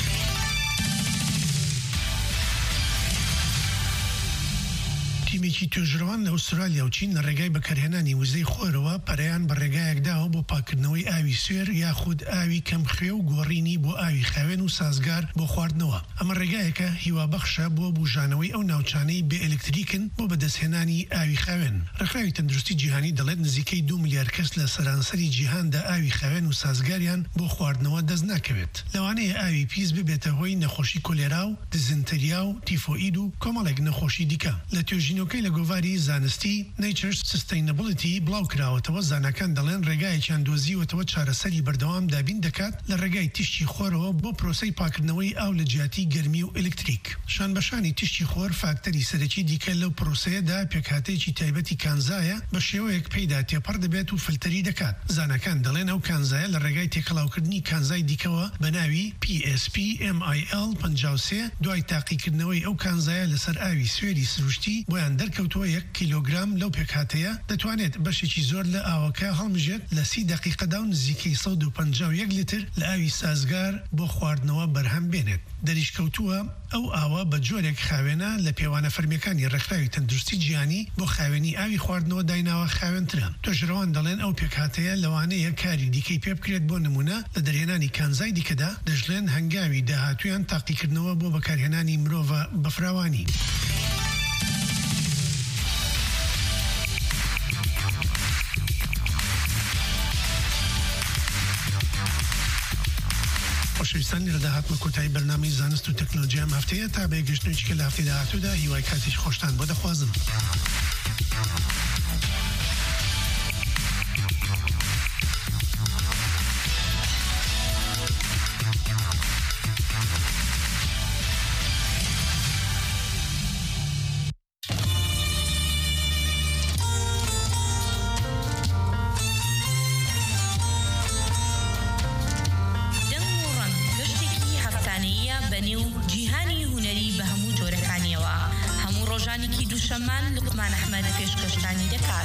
تیمێکی توێژەرەوان لە ئوسترالیا و چین لە ڕێگای بەکارهێنانی وزەی خۆرەوە پەرەیان بە ڕێگایەکداوە بۆ پاکردنەوەی ئاوی سوێر یاخود ئاوی کەم خوێ و گۆڕینی بۆ ئاوی خاوێن و سازگار بۆ خواردنەوە ئەمە ڕێگایەکە هیوابەخشە بۆ بوژانەوەی ئەو ناوچانەی بێ ئەلکتریکن بۆ بەدەستهێنانی ئاوی خاوێن ڕێکخراوی تەندروستی جیهانی دەڵێت نزیکەی دو ملیار کەس لە سەرانسەری جیهاندا ئاوی خاوێن و سازگاریان بۆ خواردنەوە دەست ناکەوێت لەوانەیە ئاوی پیس ببێتە هۆی نەخۆشی کۆلێرا و دزنتەریا و تیفۆئید و کۆمەڵێک نەخۆشی دیکە لە توێژینەوەکەی لە گۆڤاری زانستی Nature Sustainability بڵاو کراوەتەوە زانەکان دەڵێن ڕێگایەکیان دۆزیوەتەوە چارەسەری بەردەوام دابین دەکات لە ڕێگای تیشتی خۆرەوە بۆ پرۆسەی پاکردنەوەی ئاو لە جیاتی گەرمی و ئەلکتریک شانبەشانی تیشتی خۆر فاکتەری سەرەکی دیکە لەو پرۆسەیەدا پێکهاتەیەکی تایبەتی کانزایە بە شێوەیەک پێیدا تێپەڕ دەبێت و فلتەری دەکات زانەکان دەڵێن ئەو کانزایە لە ڕێگای تێکەڵاوکردنی کانزای دیکەوە بە ناوی پی ئێس پی ئێم ئای ئێل پەنجا و سێ دوای تاقیکردنەوەی ئەو کانزایە لەسەر ئاوی سوێری سروشتی بۆیان دەرکەوتووە یەک کیلۆگرام لەو پێکهاتەیە دەتوانێت بەشێکی زۆر لە ئاوەکە هەڵمژێت لە سی دقیقەدا و نزیکەی سەد و پەنجا و یەک لیتر لە ئاوی سازگار بۆ خواردنەوە بەرهەم بێنێت دەریشکەوتووە ئەو ئاوە بە جۆرێک خاوێنە لە پێوانە فەرمیەکانی ڕێکخراوی تەندروستی جیهانی بۆ خاوێنی ئاوی خواردنەوە دایناوە خاوێنترە توێژەرەوان دەڵێن ئەو پێکهاتەیە لەوانەیە کاری دیکەی پێ بکرێت بۆ نمونە لە دەرهێنانی کانزای دیکەدا دەژڵێن هەنگاوی داهاتویان تاقیکردنەوە بۆ بەکارهێنانی مرۆڤە بەفراوانی خۆشەویستان لێرە داهاتمە کۆتایی بەرنامەی زانست و تەکنۆلۆژیا ئەم هەفتەیە تا بەیەگەشتنێکی کە لە هەفتەی داهاتوودا هیوای کاتیش خۆشتان بۆ دەخوازم. وشمان لقمان احمد پیشکشتانی دکار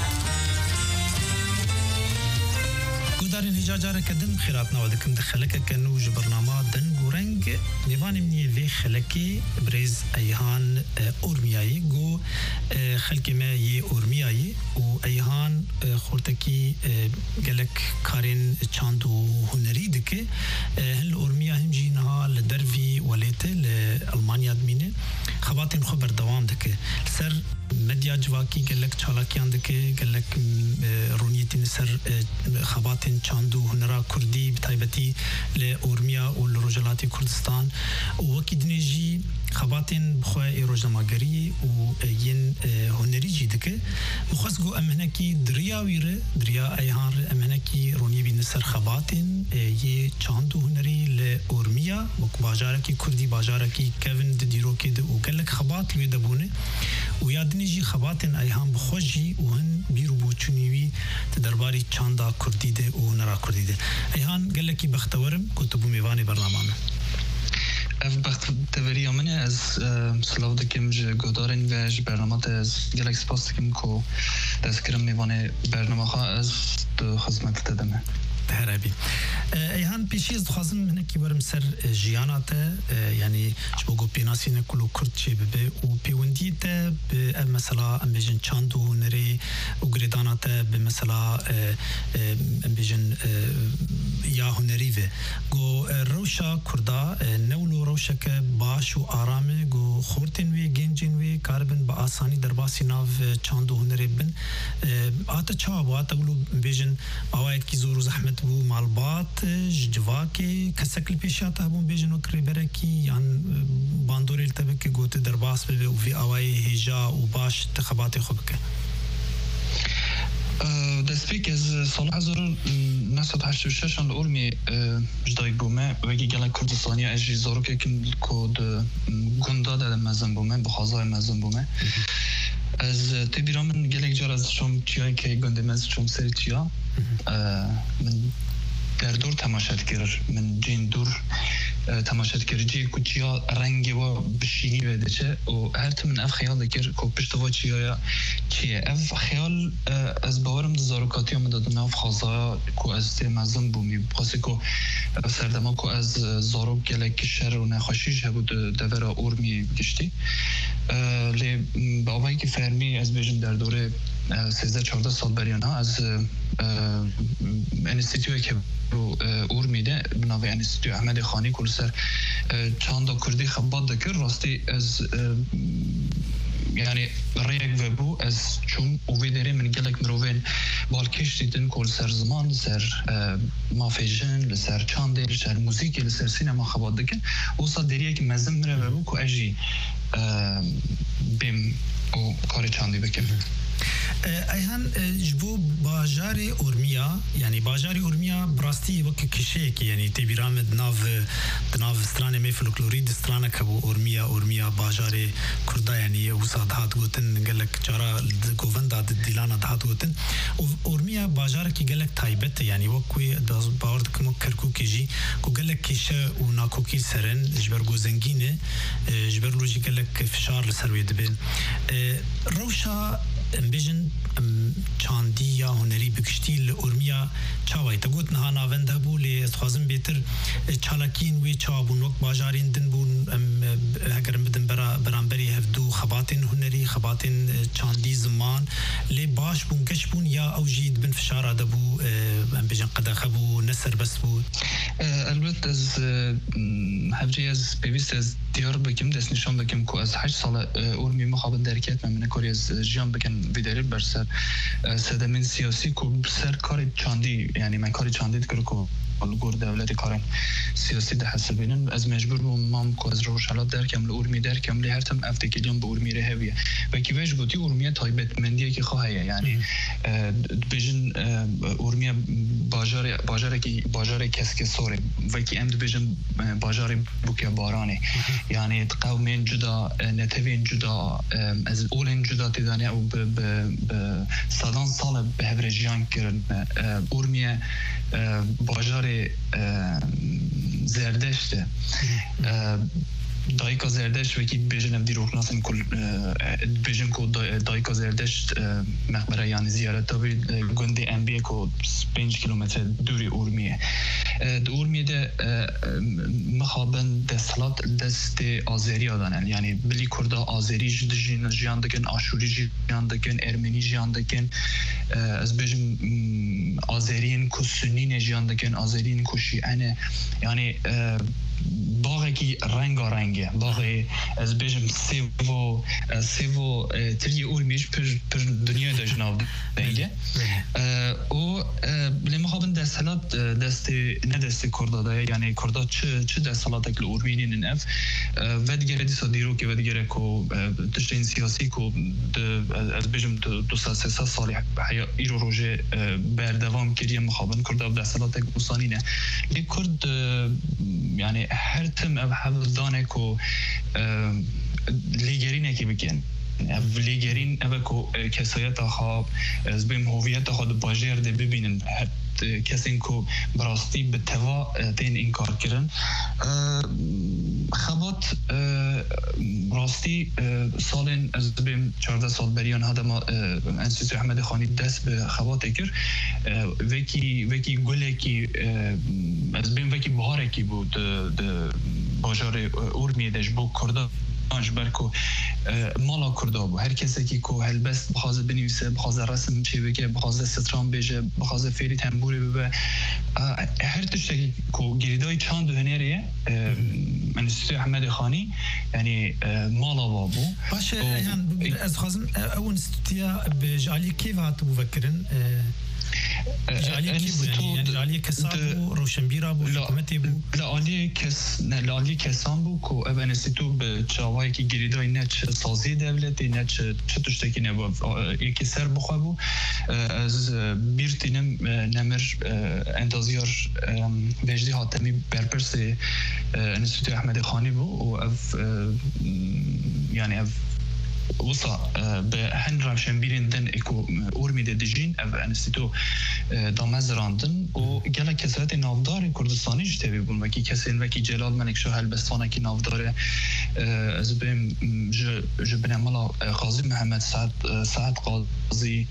دارین هجاجاره کدم خیرات نوادکم دخلک کنوج برنامه دن گورنگ نیوان منی وی خلکی بریز ایهان اورمیایی گو خلک ما یه اورمیایی و ایهان خورتکی گلک کارین چاندو هنری دکه هل اورمیا هم جینها لدروی ولیته لألمانیا دمینه خباتین خبر دوام دکه سر مدیا جواکی گلک چالاکیان دکه گلک رونیتین سر خباتین چاندو هنرا کردی بتایبتی لأورمیا و لروجلاتی کردستان و وکی دنیجی خباتین بخواه روزنامه‌گری و ین هنری جی دکه مخواست گو امهنکی دریا ویره دریا ایهان امهنکی رونی بین سر خباتین یه چاندو هنری لأورمیا و باجارکی کردی باجارکی کوین دیرو که و گلک خبات لوی دبونه و یادنیجی خباتین ایهان بخوشی و هن بیرو بوچونیوی تدرباری چاندا کردی ده و هنرا کردی ده ایهان گلکی بختورم کتبو میوانی برنامه اف بخت تبری منه از سلاو دکم ج گودارن و ج برنامه از گلکس سپاس دکم کو دست کرم میوانه برنامه ها از دو خدمت دادمه تهربي ایهان پیشی از خواستم من کی برم سر جیانات یعنی شبگو پیناسینه کلو کرد چه ببه و پیوندی ته به مثلا ام بیجن چاندو هنری و گریدانات به مثلا ام بیجن یا هنری و گو روشا کردا نولو روشا که باش و آرامه گو خورتین وی گنجین وی کاربن با آسانی در باسی ناو چاندو هنری بن آتا چاب و آتا گلو بیجن باید کی زور و زحمت بو مالبات جواکی کسکل پیشاتا بون بیجن و کریبره کی یان باندوری التبه که گوته در باس ببه و وی آوائی هجا و باش تخبات خوب که دستپیک از سال هزار و نهصد و هشتاد و شش اند اورمی جدای بومه وگی گله کردستانی اجی زارو که کم کود گندا دادم مزن بومه بخوازای مزن بومه از تبیرام من گله جار از شم چیایی که گنده مز شم سری چیا من در دور تماشات کرد من جین دور تماشات کرد جی کچیا رنگی و بشینی بده چه و هر تمن اف خیال دکر کو پشتوا چیا چیه اف خیال از باورم دزاروکاتی هم دادن اف خازا کو از تمزن بومی بخاطر کو سردما کو از زارو گلک شر و نخوشیش بود دورا اورمی گشتی لی باوایی که فرمی از بیشتر در دوره سیزده چهارده سال بریان ها از انستیتیوی که اور میده بناوی انستیتیو احمد خانی کل سر چاندا کردی خبات دکر راستی از یعنی ریک و بو از چون اوی داره من گلک مروین بالکش دیدن کل سر زمان سر مافیجن لسر چانده لسر موزیکی لسر سینما خبات دکن اوسا دریه که مزم مره و بو که اجی بیم او کار چاندی بکم ایهان جبو باجار اورمیا یعنی باجار اورمیا براستی وقت کشه که یعنی تبیرام دناو دناو استرانه می فولکلورید استرانه کبو اورمیا اورمیا باجار کردا یعنی وساد هات گوتن گلک چارا گووند داد دیلانا داد گوتن اورمیا باجار کی گلک تایبت یعنی وقوی باورد کمو کرکو کیجی کو گلک کشه و ناکوکی سرن جبر گوزنگینه جبر لوجی گلک فشار لسروید بین روشا بیشتر چاندی یا هنری بکشتی لأورمیا چاوی تقول نها ناونده بولی خازم بیتر چالاکین وی چابون وقت باجارین دن بون اگر بدن برا برانبری هفدو خباتین هنری خباتین چاندی زمان لی باش بون کش بون یا اوجید بن فشار دبو بیشتر قدخه بو نصر بس بو البته از هفجی از بیست از دیار بکم دست نشان بکم که از هشت سال اورمی مخابن درکت من کاری از جیان بکن ویداری برسر سدمین سیاسی که سر کار چاندی یعنی من کاری چاندی دکر که الگور دولتی کارن سیاسی ده حسب بینن از مجبور مام که از روشالات درکم لأورمی درکم لی هر تم افتکیلیان به اورمی رهویه و کی ویش گوتی اورمیه تایبت مندیه که خواهیه یعنی بیشن اورمیه باجار باجار کی باجار کس که سوره و کی امد بیشن باجار بوکه بارانه یعنی قومین جدا نتوین جدا از اولین جدا تدانه او به صدان سال به هفرجیان کرن اورمیه باجار زردشته دایکا زردش وکی بیشتر دیروک ناسن کل بیشتر کو دایکا زردش مقبره یعنی زیارت تابی گنده ام بی کو پنج کیلومتر دوری اورمیه. اورمیه ده مخابن دستلات دست آذری آدانن یعنی بلی کرده آذری جدی جیان دکن آشوری جیان دکن ارمنی جیان دکن از بیشتر آذرین کسونی جیان دکن آذرین کشیعانه یعنی باغی که رنگارنگه باغی از بیشتر سیو سیو تری اورمیش پر پر دنیا داشتناو دیگه و لما خابن دستلات دست نه دست کرداده یعنی کردا چه چه دستلاتی که اورمینین نف و دیگه دیسا دیرو که و دیگه کو تشتین سیاسی کو از بیشتر دو سال سه سال حیا ایرو روزه بردوام کردیم مخابن کردا دستلاتی که اوسانینه لیکرد یعنی هر تم او حفظدانه کو لیگرینه که بکن لیگرین او کو کسایت خواب از بیم هویت خود باجر ده ببینن کسی کو براستی به توا تین انکار کردن خبات راستی سال از بیم چهارده سال بریان هذا ما انستیتو احمد خانی دست به خبات کرد وکی وکی گله کی از بیم وکی بهاره کی بود باجار اورمیه دش بو کرده آنش برکو مالا کرده بود هر کسی که کو هلبست بخواد بنویسه بخواد رسم چه بگه بخواد ستران بشه بخواد فعلی تنبوری ببه هر تشتی کو گریدای چند هنریه انستیتو احمد خانی یعنی مالا بابو باشه یعنی از خازن اون انستیتویا بجالی کی وقت بفکرن جالی کی بود یعنی جالی کسان بود روشنبیرا بود حکومتی بود لالی کس نه لالی کسان بود که اون انستیتو به چاوایی که گریدای نه چه سازی دولتی نه چه چه تشتکی نه بود یکی سر بخواه بود از بیرتینم نمر انتظار وجدی حاتمی برپرس انستیتو احمد خانی بود و اف یعنی اف وصا به هن روشن بیرین دن اکو اورمیده دجین او انستیتو دامز راندن و گله کسایت نافدار کردستانی جتبی بون وکی کسی وکی جلال منک شو هلبستانه کی نافدار از بیم جو بناملا قاضی محمد سعد سعد قاضی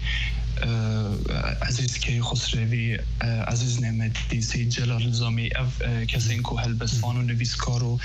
عزیز کی خسروی عزیز نعمتی سید جلال نظامی اف کسی کو هلبستان و نویسکارو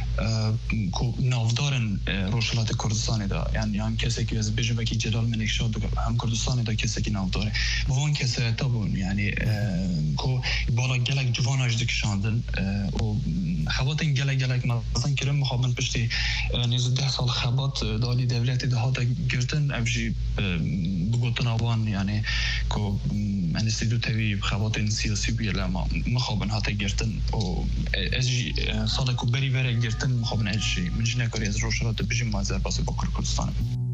کو نافدارن روشلات کردستان دا یعنی هم کسی که از بیشتر وکی جلال منکشاد هم کردستان دا کسی که نافداره بوان کسی تا بون یعنی کو بالا گلک جوان اجد کشاندن و خباتن گلک گلک مثلا کرم مخابن پشتی نیز ده سال خبات دالی دولتی ده ها دا گرتن افجی بگوتن آوان یعنی کو انستیتو تاوی خبات سیاسی بیله ما مخابن ها تا گرتن و از سال کو بری وره گرتن مخابن اجی منش نکاری از روشلات بجیم مازر باسی با کردستان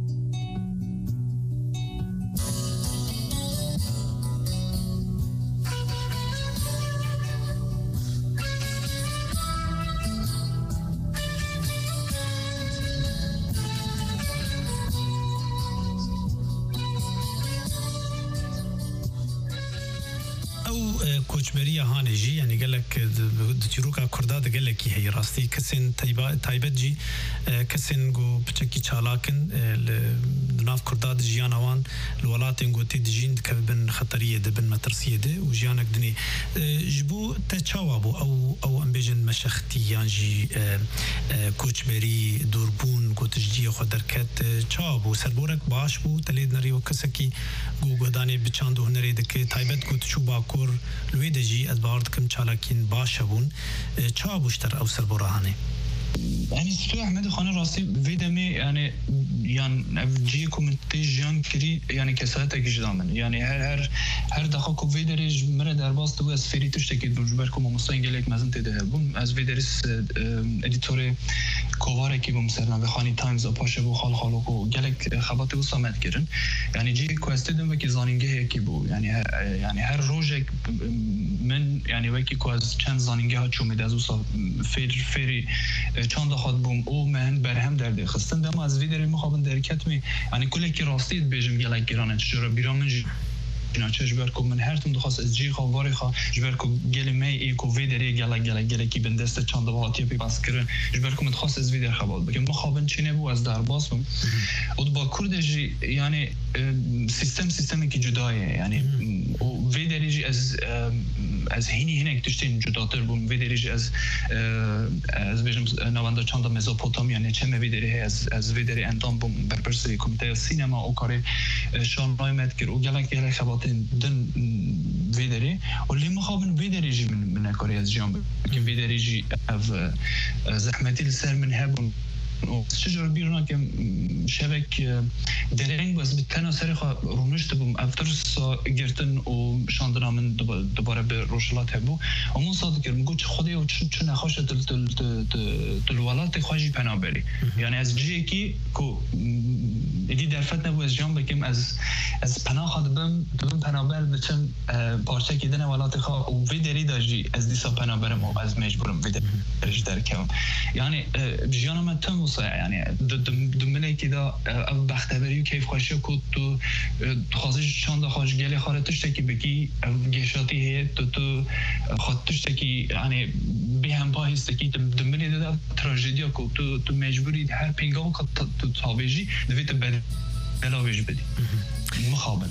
کوچبری هانجی یعنی گلک دچیروکا کرداد گلکی هی راستی کسین تایبا تایبت جی کسین گو بچکی چالاکن ناف کرداد جیان آوان الولاتن گو تدجین کبن خطریه دبن مترسیه ده و جیانک دنی جبو تچاوابو او او ام بیجن مشختی یانجی کوچبری دوربون گو تجدی خود درکت چاوابو سربورک باش بو تلید نری و کسکی گو گودانی بچاندو هنری دکه تایبت گو تشو باکور لویدجی از بارد کم چالاکین باشبون چا بوشتر او سر براهانه يعني ستو أحمد خان راسي فيدمي يعني يعني جي كومنتي جان كري يعني كساته جدامن يعني هر هر هر دخل كو فيدريج مرة درباس تو از فري تشتكي دوجبركم ومستين جلك مازن تده بوم از فيدريس اديتور كواره كي بوم سرنا بخاني تايمز اپاشه بو خال خالو كو جلك خباتي وسامت كرن يعني جي كوستدم وكي زانينجه هيك بو يعني يعني هر روجك من يعني وكي كواز چند زانينجه ها چومد از وسا فير فيري چند خود بوم او من برهم درده خستن دم از ویدری مخابن درکت می یعنی کلی که راستید بیجم گلک گرانه چرا بیرامن چه جبر کو من هرتم دخواست از جی خواری خوا جبر کو گل می ای کو ویدری گلا گلا گلا کی بندست چند دواتی پی باس کردن جبر کو من خواست از ویدر خبال بگم مخابن چینه بو از در باس بم و با کردجی یعنی سیستم سیستمی که جدایه یعنی و ویدری از از هینی هینه کتشتین جداتر بوم ویدری از از بجم نوانده چند مزوپوتامیا نه چه ویدری از از ویدری اندام بوم برپرسی کمیته سینما او کاری شانای مد کر و گلا گلا خباتین دن ویدری و لی مخابن ویدری جی من من کاری از جام که ویدری جی اف زحمتی لسر من هبون شجر بیرون که شبک درنگ باز بتنا سرخ رونشت بوم افتر سا گرتن و شاندرامن دوباره به روشلات هبو امون صادق کرد میگو چه خودی و چه نخواش دل دل دل ولات خواجی پنابری یعنی از جی کی کو ایدی درفت نبود از جام بکیم از از پناه خود بم بم پنابر بچم پارچه کردن ولات خوا و ویدری داشتی از دیسا پنابرم و از مجبورم ویدری در کم یعنی جیانم تم يعني دمنه كده بختبری و کیف خوشی کو تو خوازش چند خواج گلی خارتش تکی بکی گشاتی هی تو تو خاطرش تکی يعني به هم پاهیست کی دمنه ده تراژدیا کو تو تو مجبوری هر پینگاو که تو تابجی دویت بد بلاویج بدی مخابن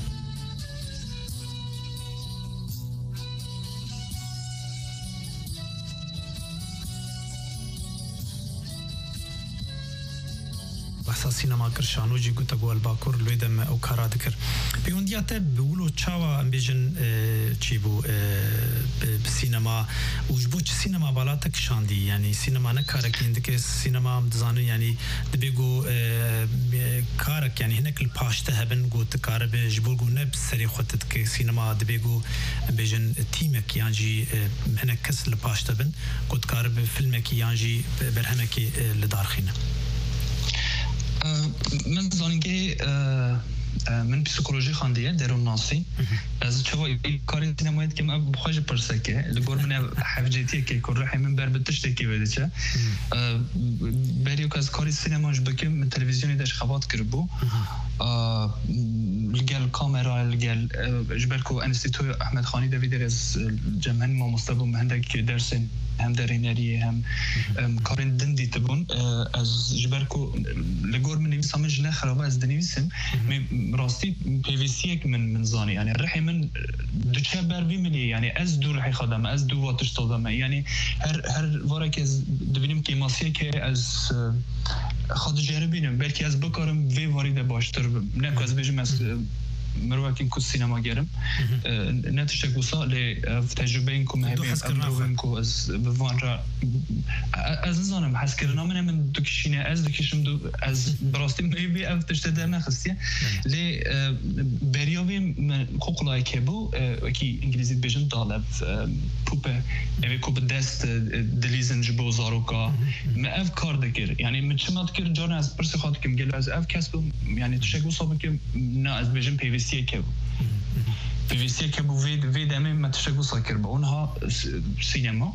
بحث سینما کرشانو جی گوتا گوال باکور لویدم او کارا دکر بیوندیات بولو چاوا امبیجن چی بو سینما وجبو چ سینما بالاتا کشاندی یعنی سینما نه کارک اندک سینما دزانو یعنی دبیگو کارک یعنی هنک الپاشته هبن گوت کار به جبور گو نه سری خطت که سینما دبیگو امبیجن تیمک یعنی هنک کس الپاشته بن گوت کار به فیلمک یعنی برهمک لدارخینه من زانگی من پسیکولوژی خواندیه درون ناسی از چوا کاری سینمایت که من بخواج پرسکه لگور من حفجیتیه که کار رحی من بر بتشتکی بده چه بریو که از کاری سینماش بکم من تلویزیونی داشت خبات کربو لگل کامرا لگل جبرکو انستیتوی احمد خانی دویدر از جمعن ما مستبو مهندک درس هم درینری هم کارن دندی تبون از جبرکو لگور من نویسم جنه خرابه از دنویسم راستی پیویسی که من من زانی یعنی رحی من دوچه بروی ملی یعنی از دو رحی خدمه از دو واتش دادمه یعنی هر هر واره که دبینیم که ماسیه که از خود جربینم بلکه از بکارم وی وارد باشتر نه که از بجم از مروکین کو سینما گرم نتیجه گوسا لی تجربه این کو مهمی امروزم کو از بوان را از زنم حس کردم من من دکشینه از دکشم دو از براستی میبی اف تشته در نخستیه لی بریاوی من خوکلای که بو کی انگلیسی بجن دالب پوپه اوی کو به دست دلیزن جبو زاروکا من اف کار دکر یعنی من چمات کرد جان از پرس خاطر کم گل از اف کسب یعنی تشته گوسا بکم نه از بجن پیوی پیویسی که پیویسی که بو وید وید امی متشکل ساکر با اونها سینما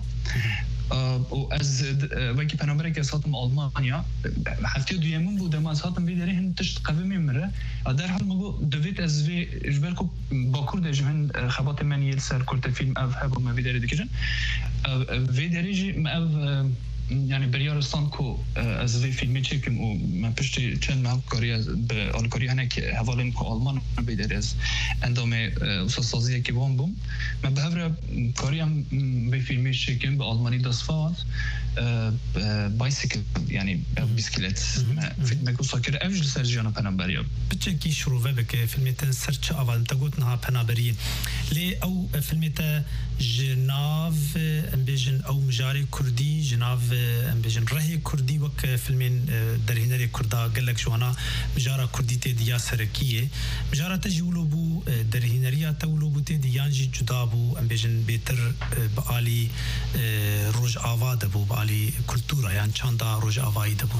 و از وقتی پنابره که ساتم آلمانیا هفته دویمون بود اما از ساتم ویداری هن تشت قوی میمره در حال مگو دوید از وی جبر کو با کرد جمن خبات من یل سر کرد فیلم اف هبو ما ویداری دیگه ویداری جی ما يعني بريارستان كو از في فيلمي تشيكم و ما بشتي چند ما كوريا بالكوريا هناك حوالين كو ألمان بيدر از عندما وساسازيه كي بوم بوم ما بهفر كوريا في فيلمي تشيكم بالألماني داسفات بايسيكل يعني بسكليت فيلم كو ساكر أفجل سرجيانا بنابريا بتشكي شروفه بك فيلمي تنسرچ أول تقولنا بنابري لي أو فيلمي تا جناف امبيجن أو مجاري كردي جناف امبيجن رهي كردي وك فيلمين درهنري كردا قال لك جوانا مجارا كردي تي ديا سركيه مجارا تجولو بو درهنريا تولو بو تي ديانجي جدابو امبيجن بيتر بالي روج آوا دبو بالي كولتورا يعني چاندا روج آوایی دبو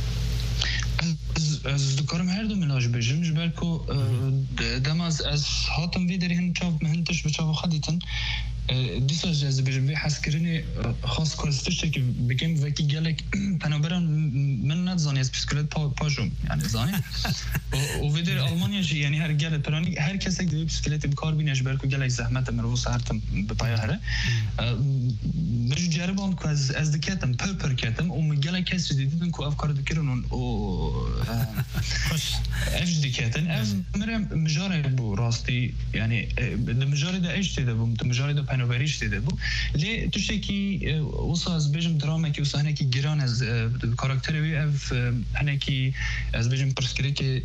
از دکارم هر دو مناج بجم جبرکو دم از از هاتم وی داری هن چاو مهنتش بچاو خدیتن دیسا جذب بجنبی حس کردنی خاص کارستش که بگم وکی گلک پنابران من ندزانی از بسکلت پا پاجم یعنی زانی و ویدر آلمانیا جی یعنی هر گل پرانی هر کسی که بسکلت بکار بینش برکو گلک زحمت مرو ساعتم بپایا هره بجو جربان که از از دکتم پرپر کتم و مگلک کسی دیدن که افکار دکرن و خوش اف دکتن اف مرم مجاره بو راستی یعنی مجاره ده ايش تده بو مجاره ده پنوبریش تده بو لی توشته کی وصل از بجم دراما کی وصل هنکی گران از کاراکتری وی اف هنکی از بجم پرسکری که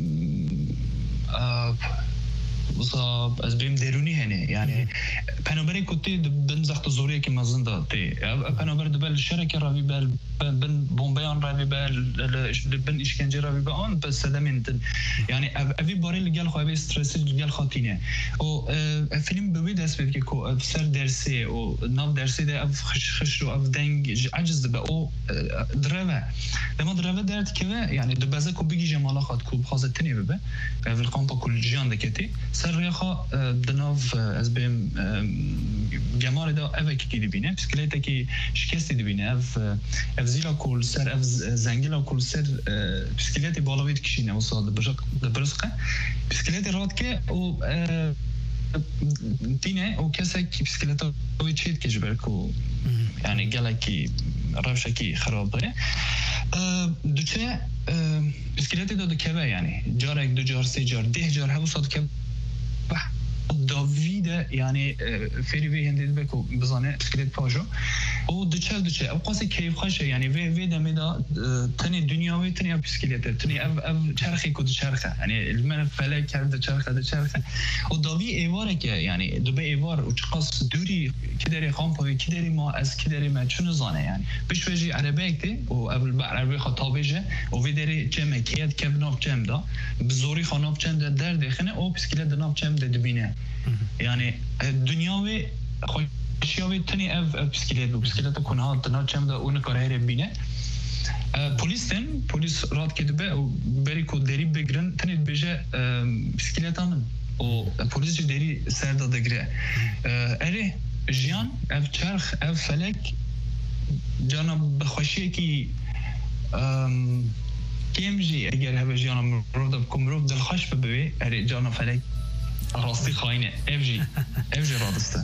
وصل از بیم درونی هنه یعنی پنوبری کتی بنزخت زوریه که مزنده تی پنوبر دبل شرکه راوی بل بن بومبیان راوی بل بن اشکنجه راوی به آن بس صدمین یعنی اوی باری لگل خواه استرسی لگل خاطینه و فیلم بوی دست بید که سر درسی و ناو درسی ده اف خش خش و اف دنگ عجز به او دروه لما دروه درد که یعنی دبازه کو بگی جمالا خواهد کو بخوازه تنی ببه اوی القامپا کل جیان دکتی سر ریخا دناف از بیم جمال دا اوه که دی بینه بسکلیتا که شکستی دی بینه اف اف زیلا کل سر اف زنگیلا کل سر بسکلیت بالاوید کشینه و سال دبرزقه بسکلیت راد که و دینه و کسی که بسکلیتا وی چید که جبرکو یعنی گله که روشه که خرابه دوچه بسکلیت دا دکوه یعنی جار یک دو جار سه جار ده جار هفو ساد که داویده یعنی فری وی هندید بکو بزنه بسکلیت پاجو او دوچه دوچه او قاسی کیف خوشه یعنی وی وی دمی دا تنی دنیاوی تنی بسکلیت تنی اف اف چرخی کد چرخه یعنی المن فلک کرد چرخه ده چرخه او داوی ایواره که یعنی دو به ایوار و چقاس دوری کی داری خامپوی کی داری ما از کی داری ما چون زانه یعنی بشویجی عربی کتی او اول عربی خطابیجه او وی داری جمع کیت کبناف جمع دا بزوری خاناف جمع در دخنه او بسکلیت دناف جمع ده دبینه یعنی دنیاوی خوشیاوی تنی اف بسکلیت و بسکلیت کنها تنها چم دا اون کاره هر بینه پلیس تن پلیس راد که دبه و بری که دری بگرن تنید بجه بسکلیت آمن و پلیس جه دری سر داده گره اره جیان اف چرخ اف فلک جانا بخوشیه که کم جی اگر هوا جانا مروف دا بکن مروف دلخوش ببوی اره جانا فلک راستی خاینه اف جی اف جی رادسته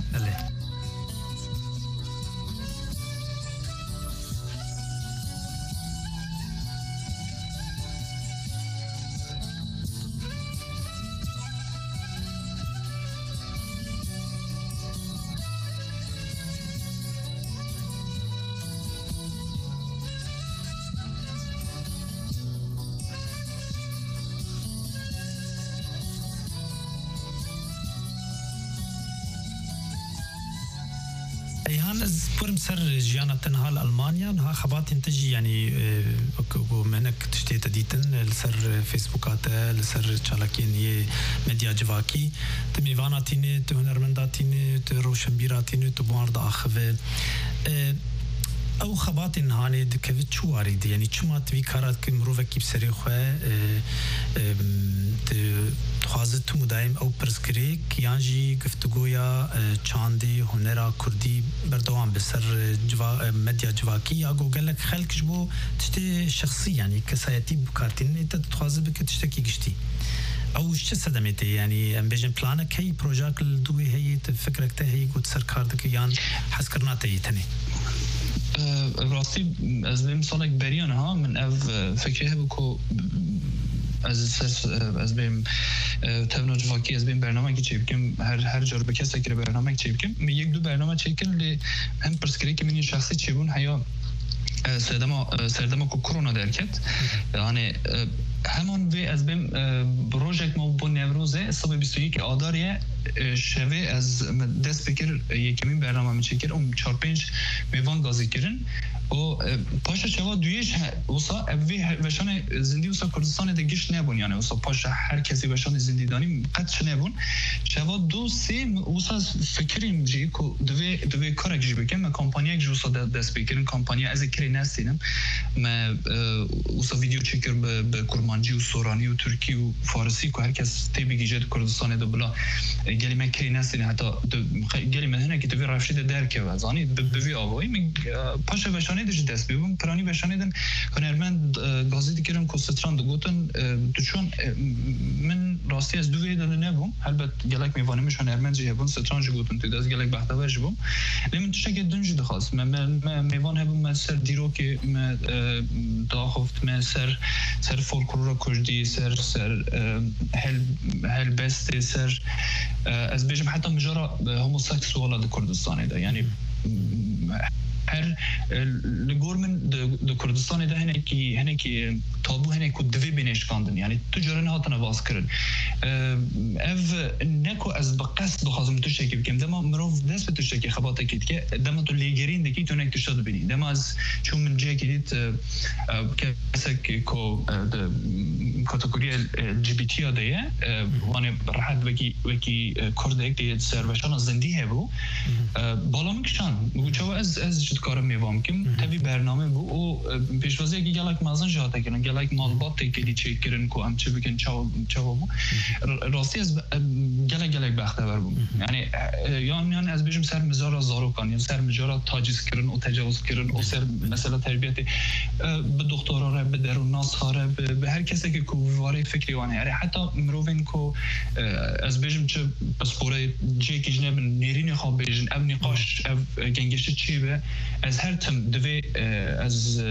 ایهان از پرم سر جیانا تنها الألمانيا نها خبات انتجي يعني ومنك تشتيت ديتن لسر فيسبوكاتا لسر چالاكين يه ميديا جواكي تميواناتيني تهنرمنداتيني تروشنبيراتيني تبوارد آخوه او خبات انهاني دكوت چو وارد يعني چما توي كارات که مروفه کی بسری خواه خوازد تو مدایم او پرسکری که یانجی گفتگویا چاندی هنرا کردی بردوان بسر جوا مدیا جواکی یا گوگلک خلقش بو تشتی شخصی يعني كسايتي بكارتين انت تخوازد بك تشتكي گشتي او چه صدمته يعني ام بيجن بلانك هي بروجاك الدوي هي فكرك ته هي قد سركار دك يان حس کرنا ته تني راستی از بیم سالک بریان ها من اف فکره بکو از از بیم تبناج واقعی از بیم برنامه که چه بکیم هر هر جور به کسی که برنامه چه بکیم یک دو برنامه چه کن لی هم پرسکری که منی شخصی چه بون هیا سردما سردما کو کرونا درکت یعنی همان وی از بیم پروژه ما با نوروزه صبح بیست و یک آذریه شوه از دست بکر یکمین برنامه میچکر اون چهار پنج میوان گازی کردن و پاشا شوا دویش وسا اوی وشان زندی وسا کردستان دگیش نبون یعنی وسا پاشا هر کسی وشان زندیدانی قدش نبون شوا دو سه وسا فکریم جی کو دوی دوی کارک جی بکن ما کمپانیک جو وسا دست بکرن کمپانی از کری نستینم ما وسا ویدیو چکر به به آلمانجی و سورانی و ترکی و فارسی که هر کس تبی گیجت کردستان ده بلا گلی من کی نسلی حتی گلی من هنگی توی رفشید درک و زانی بوی آوایی من پاش بشانه داشت دست بیوم پرانی بشانه دن هنرمند گازی دیگرم کستران دو گوتن دوچون من راستی از دوی داده نبوم البته گلک میوانمش هنرمند جیبون ستران جگوتن تو دست گلک بحث جبوم لیمن تشکل دنجی دخواست من میوان هبوم من سر دیرو که من داخفت من سر سر فولکلور کردی سر سر هل هل بست سر از بیشم حتی مجرا هموسکسوال در کردستان ده یعنی هر لگورمن در کردستان ده هنه کی هنه کی تابو هنه کو دوی بینش کندن یعنی تجارن هاتن باز کرد اف نکو از بقصد بخوام تو شکی بگم دما مروف دست به تو شکی خباته کید که دما تو لیگرین دکی تو نک تشد ببینی دما از چون من جای کید کسک کو کاتگوری جی بی تی ده وانه راحت وکی وکی کرده که سروشان زندی هبو بالا میکشن میگو چه از از جد کارم میوام کم تبی برنامه بو او پیشوازی که گلک مازن جاته کنن گلک مالبات تکیدی چه کرن کو هم چه بکن چاو چاو بو راستی از گلک گلک بخته بر بو یعنی یان یان از بیشم سر مزار زارو کن یا سر مزار تاجیز کردن و تجاوز کردن و سر مثلا تربیت به دکترها را به درون ناس ها به هر کسی که کوواره فکری وانه یعنی حتی مروین کو از بیشم چه اسپوره جی کی جنب نیرین خواب بیشن اب نقاش اب گنگش چی به از هر تم دوی از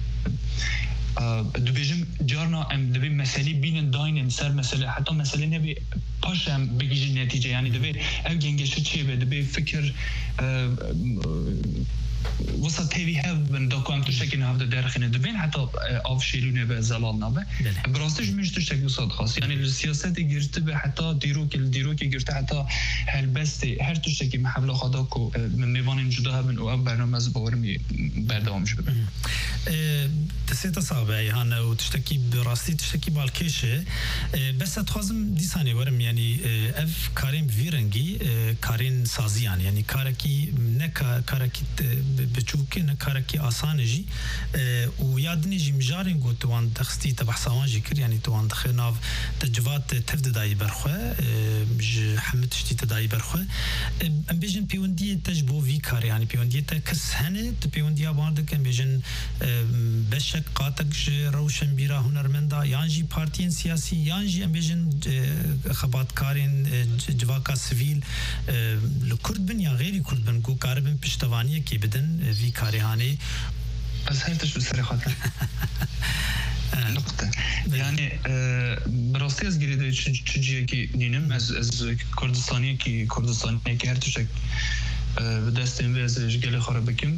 دو بیشم جارنا ام دوی مسئله بین داین سر مسئله حتی مسئله نبی پاشم بگیجی نتیجه یعنی دوی اب گنگش چی به دوی فکر وسط تیوی هف من دکوام تو شکل نهفته درخنه دبین حتی آفشیلونه به زلال نبه براستش میشه تو شکل صد خاص یعنی سیاست گرفته به حتی دیروک دیروک گرفته حتی هر بست هر تو شکل محبل خدا کو میوان جدا هم و برنامه از باورمی بردام شده تسيت صعبة يعني وتشتكي براستي تشتكي بالكيشة بس أتخازم دي ثانية ورم يعني أف كارين فيرنجي كارين سازيان يعني كاركي نك كاركي بتشوكي نكاركي آسانجي ويادني جي مجارين قو توان دخستي تبع سوانجي كر يعني توان دخناف تجوات تفد داي برخوة ج حمد تشتي تداي برخوة أم بيجن بيوندي تجبو في كار يعني بيوندي تكس هنه بيوندي أباردك أم بيجن بشك قاتك روشن بيرا هنرمندا يانجي بارتين سياسي يانجي أم بيجن خبات كارين جواكا سيفيل لكرد بن يا غيري كرد بن قو كاربن پشتوانية كي بدن في كاريهاني بس هرتش بسري خاطر نقطة يعني براستی از گریده چجیه که نینم از از کردستانی که کردستانی که هرتشک به دست این ویز جگل خاره بکیم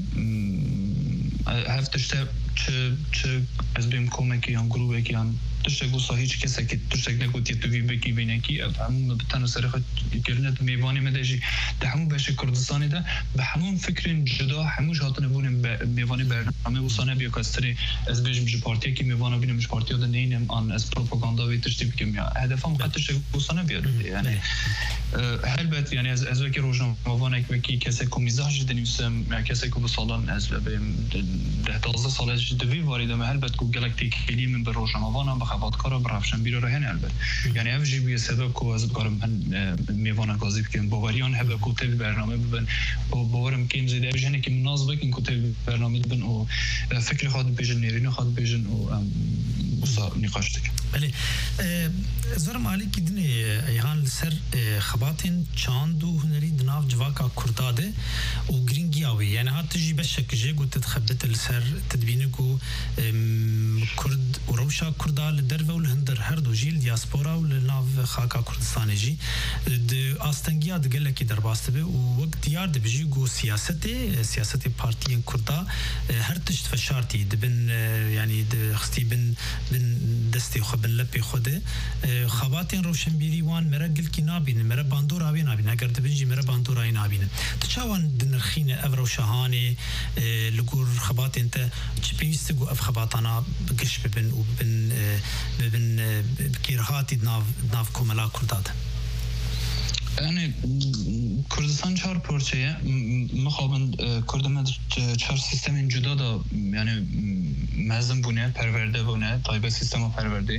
هفتش تا چه چه از بیم کمکی یا گروه که یا تشتگ گوسا هیچ کسی که تشتگ نگوتی توی بکی بینه کی همون بتن سرخ گرنت میوانی مدهجی ده همون بهش کردستانی ده به همون فکرین جدا همون جهاتن بونیم میوانی برنامه وسانه بیا کاستری از بیشم جو پارتی که میوانه بینم جو پارتی ده نینم آن از پروپاگاندا وی تشتی بکیم یا هدفم قد تشتگ وسانه بیاد یعنی هر بات یعنی از از وکی روزنامه وانه که کسی که میزاج دنیسم یا کسی که بسالان از بیم ده تازه سال از دوی واریدم هر بات کو گالاکتیک کلی من به روزنامه وانه خبات کارا برافشن بیرو رهن البته یعنی اوجی بی سبب کو از کارم من میوان گازی بکن باوریان هبه کوتب برنامه ببن و باورم کیم زیده اوجی که مناسب کن کوتب برنامه ببن و فکر خود بیجن نیرین خود بیجن و وصا نقاش تک بله زرم علی کدنی ایهان سر خباتین چاندو هنری دناف جواکا کرداده و گرینگیاوی یعنی هات جی بشک جه گوت تخبت السر تدبینه کو کرد و روشا کردال در و الهندر هر دو جیل دیاسپورا و لناف خاکا کردستان جی د آستنگیا دگله کی در باسته به و وقت دیار د بجی گو سیاست سیاست پارتیین کردا هر تشت فشارتی دبن یعنی د خستی بن بن دستی خو بن لپی خوده خباتین روشنبیری وان مرگل کی نابین مر باندور اوی نابین اگر د بنجی مر باندور اوی نابین تچاوان دنرخین افرو شهانه لګور خباتین ته چپیست گو اف خباتانا گش بن و بن بن كيرهاتي ناف ناف كوملا كرداد yani Kurdistan çar parçaya mukhaben Kurdistan çar sistemin juda da yani mezun bu ne perverde bu ne taybe sistema perverde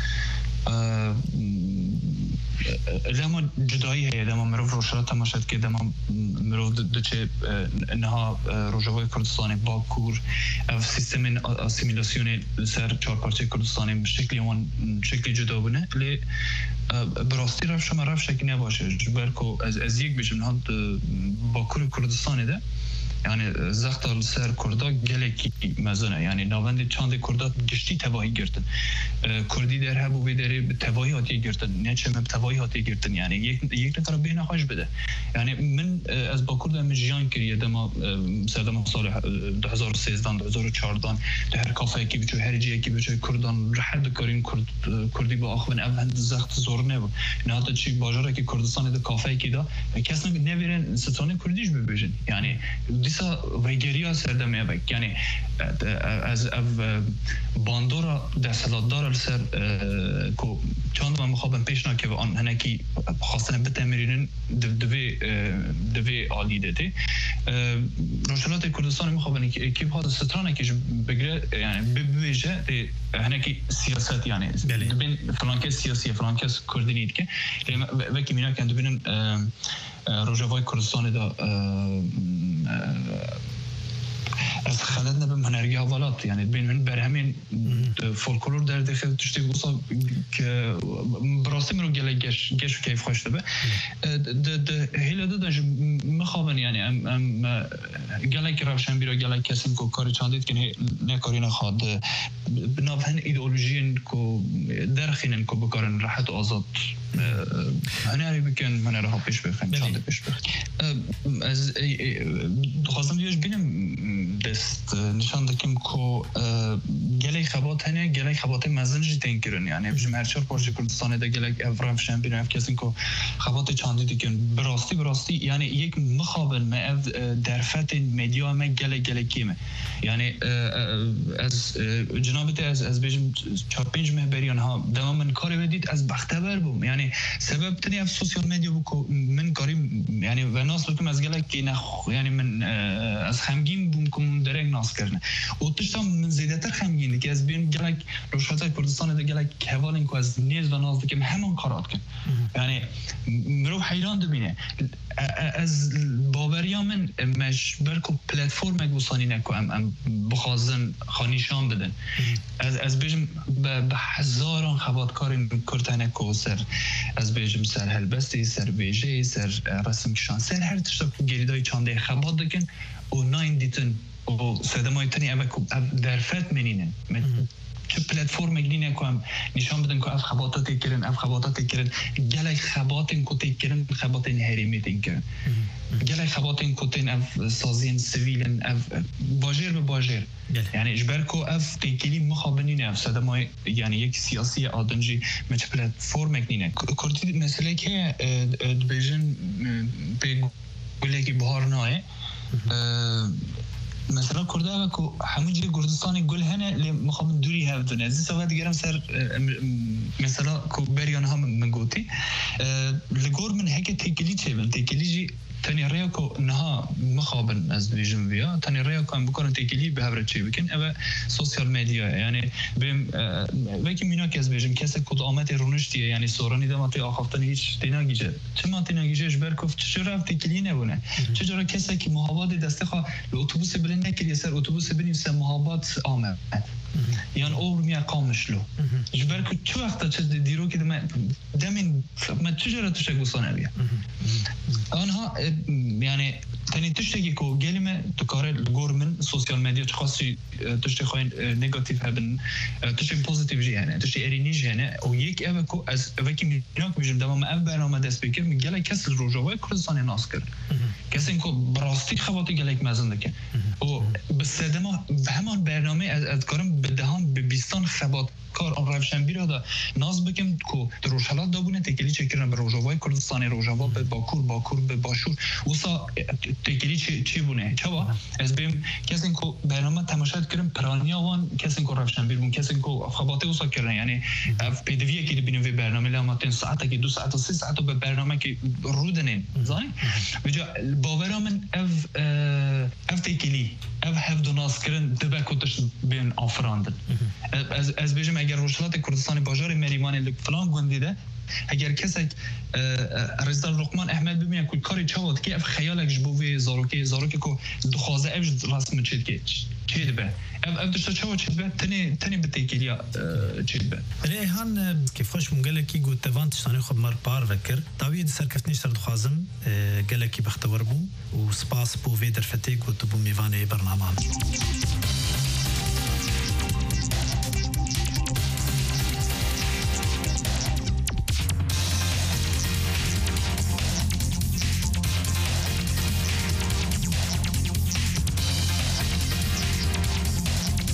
لما جدایی هست لما مرو روشات تماشات که لما مرو دچه نها روجوای کردستانی باکور اف سیستم اسیمیلاسیون سر چهار پارچه کردستانی شکلی اون شکلی جدا بونه لی براستی رفت شما رفت شکلی نباشه جبر کو از از یک بیشم نها باکور کردستانی ده yani zaxtal ser Kurda geleki mezene yani navende çande Kurda geçti tevahi girtin. Kurdi der hebu bederi tevahi hatiye girtin. Ne çemem tevahi hatiye girtin yani yek yek ne kadar beyne hoş bede. Yani min az Bakur'da mecyan kiriye dema serdema salih دو هزار و سیزده دو هزار و چهارده در کافه کی بچو هرجی کی بچو کردان راحت کارین کرد کردی با آخوان اول زخت زور نبود. نه حتی چی باجره که کردستان ده کافه کی دا کس نمیرن ستانه کردیش ببیشن. yani دیسا ویگریا سردمه بک یعنی از اف باندورا دستلاتدار سر کو چند ما مخابن پیش نکه و آن هنکی خواستن بتمرینن دوی دوی عالی داده روشنات کردستان مخابن کی بخواد سترانه که بگره yani ببیجه هنکی سیاست yani بین فلانکه سیاسی فلانکه کردی نید که و کی مینا کند بینن روجوای کردستان دا از خلد نبیم هنرگی حوالات yani بین من برهمین فولکلور در داخل تشتی بوسا که براستی مرو گله گش گش و کیف خوشته به د د هیله دادن مخابن yani ام ام گله که روشن بیرا گله کسیم کو کاری چاندید که نه کاری نخواد بنابراین ایدئولوژین کو درخینن کو بکارن راحت و آزاد هنری بکن هنر ها پیش بخیم چانده پیش بخیم از خواستم دیوش بینم دست نشان دکیم که گله خبات هنه گله خبات مزن جی تنکرن yani بجم هر چهار پارچه کردستانه ده گله افرام شن بینم اف کسین که خبات چاندی دکن براستی براستی yani یک مخابن ما اف درفت مدیا ما گله گله کیمه yani از جنابت از از بجم چهار پنج مهبریان ها دوام من کاری بدید از بختبر بوم yani سبب تنی اف سوشال مدیا بو من کاری yani و ناس بکم از گله کی نه yani من از خمگین بوم کم درک ناس کردن و تشتم من زیادتر خمگینه که از بین گله روشات کردستان ده گله کهوالن کو از نیز و ناز بکم همون کارات کن yani مرو حیران دبینه از باوریام من مش برکو پلتفرم گوسانی نکو ام ام بخوازن خانیشان بدن از از بجم به هزاران خباتکار کردن کو سر از بجم سر هلبستی سر ویژه سر رسم کشان سر هر تشتا گریدای چانده خبات دکن و ناین دیتن و سدمای تنی اوه کو درفت منینن چه پلتفرم گلینه که هم نشان بدن که اف خباتات کردن اف خباتات کردن گله خباتن کوته کردن خباتن هریمی تین کردن گله خباتن کوتن اف سازین سویلن اف باجر به باجر yani اجبر کو اف تکلی مخابنینه اف صدمای yani یک سیاسی آدنجی مچ پلتفرم گلینه کردی مسئله که دبیجن به گله کی بهار نه مثلا کرده که همون جای کردستانی گل هنه لی مخابن دوری هفته از این سوال دیگرم سر مثلا که بریان هم منگوتی لگور من هک تکلی چه بن تکلی جی تانی ریا که نها مخابن از ویژن ویا تانی ریا که هم بکنن تکلی به هفته چه بکن اوه سوشال مدیا یعنی بیم وکی مینا که از ویژن کسی کد آمد رونشتیه یعنی سورانی دماتی آخفتن هیچ تیناگیجه چه ما تیناگیجه اجبر کفت چرا تکلی نبونه چجورا کسی که محابات دسته خواه اتوبوس بلند نکردی سر اتوبوس بنیم سر محابات آمد یعنی اور میا قامشلو جبر که چه وقتا چه دیرو که دم دمین ما چجورا تشک بسانه بیا آنها yani tani tişteki ko gelime tukare gormen sosyal medya çıkası tişte khoin negatif haben tişte pozitif yani tişte erini yani o yek eve ko az eve ki minak bijim devam ev barname dest bekir mi gele kes rojava kurdistan nas kir kesin ko براستی خواتی گلک مزنده که و به سدما همان برنامه از کارم بدهم به بیستان خبات کار آن روشن بیرا دا ناز بکم که در روشالات دابونه تکلی چکرن به روژاوای کردستان روژاوا به باکور باکور به باشور وسا تکیلی چی چی بونه چوا از بیم کسی که برنامه تماشا کردن پرانیا وان کسی که رفتن بیرون کسی که خباته وسا کردن یعنی پی دی وی که ببینیم برنامه لاماتن ساعته که دو ساعت و سه ساعت به برنامه که رودنن زين بجا باورا من اف اف تکیلی اف هف دوناس کردن دبا کتش بین آفراندن از از بجم اگر روشلات کردستان باجار مریوان فلان گندیده اگر کسی رزدار رقمان احمد ببینه که کاری چواد که اف خیالک جبوی زاروکی زاروکی که دخوازه اف رسم چید که چید به اف اف دشتا چواد چید به تنی تنی بتیکیلیا چید به ریحان که خوش مونگله کی گوت توان تشتانی خود مر پار وکر داوید سرکفتنی سر دخوازم گله کی بختور بو و سپاس بو ویدر فتی گوت بو میوانه برنامه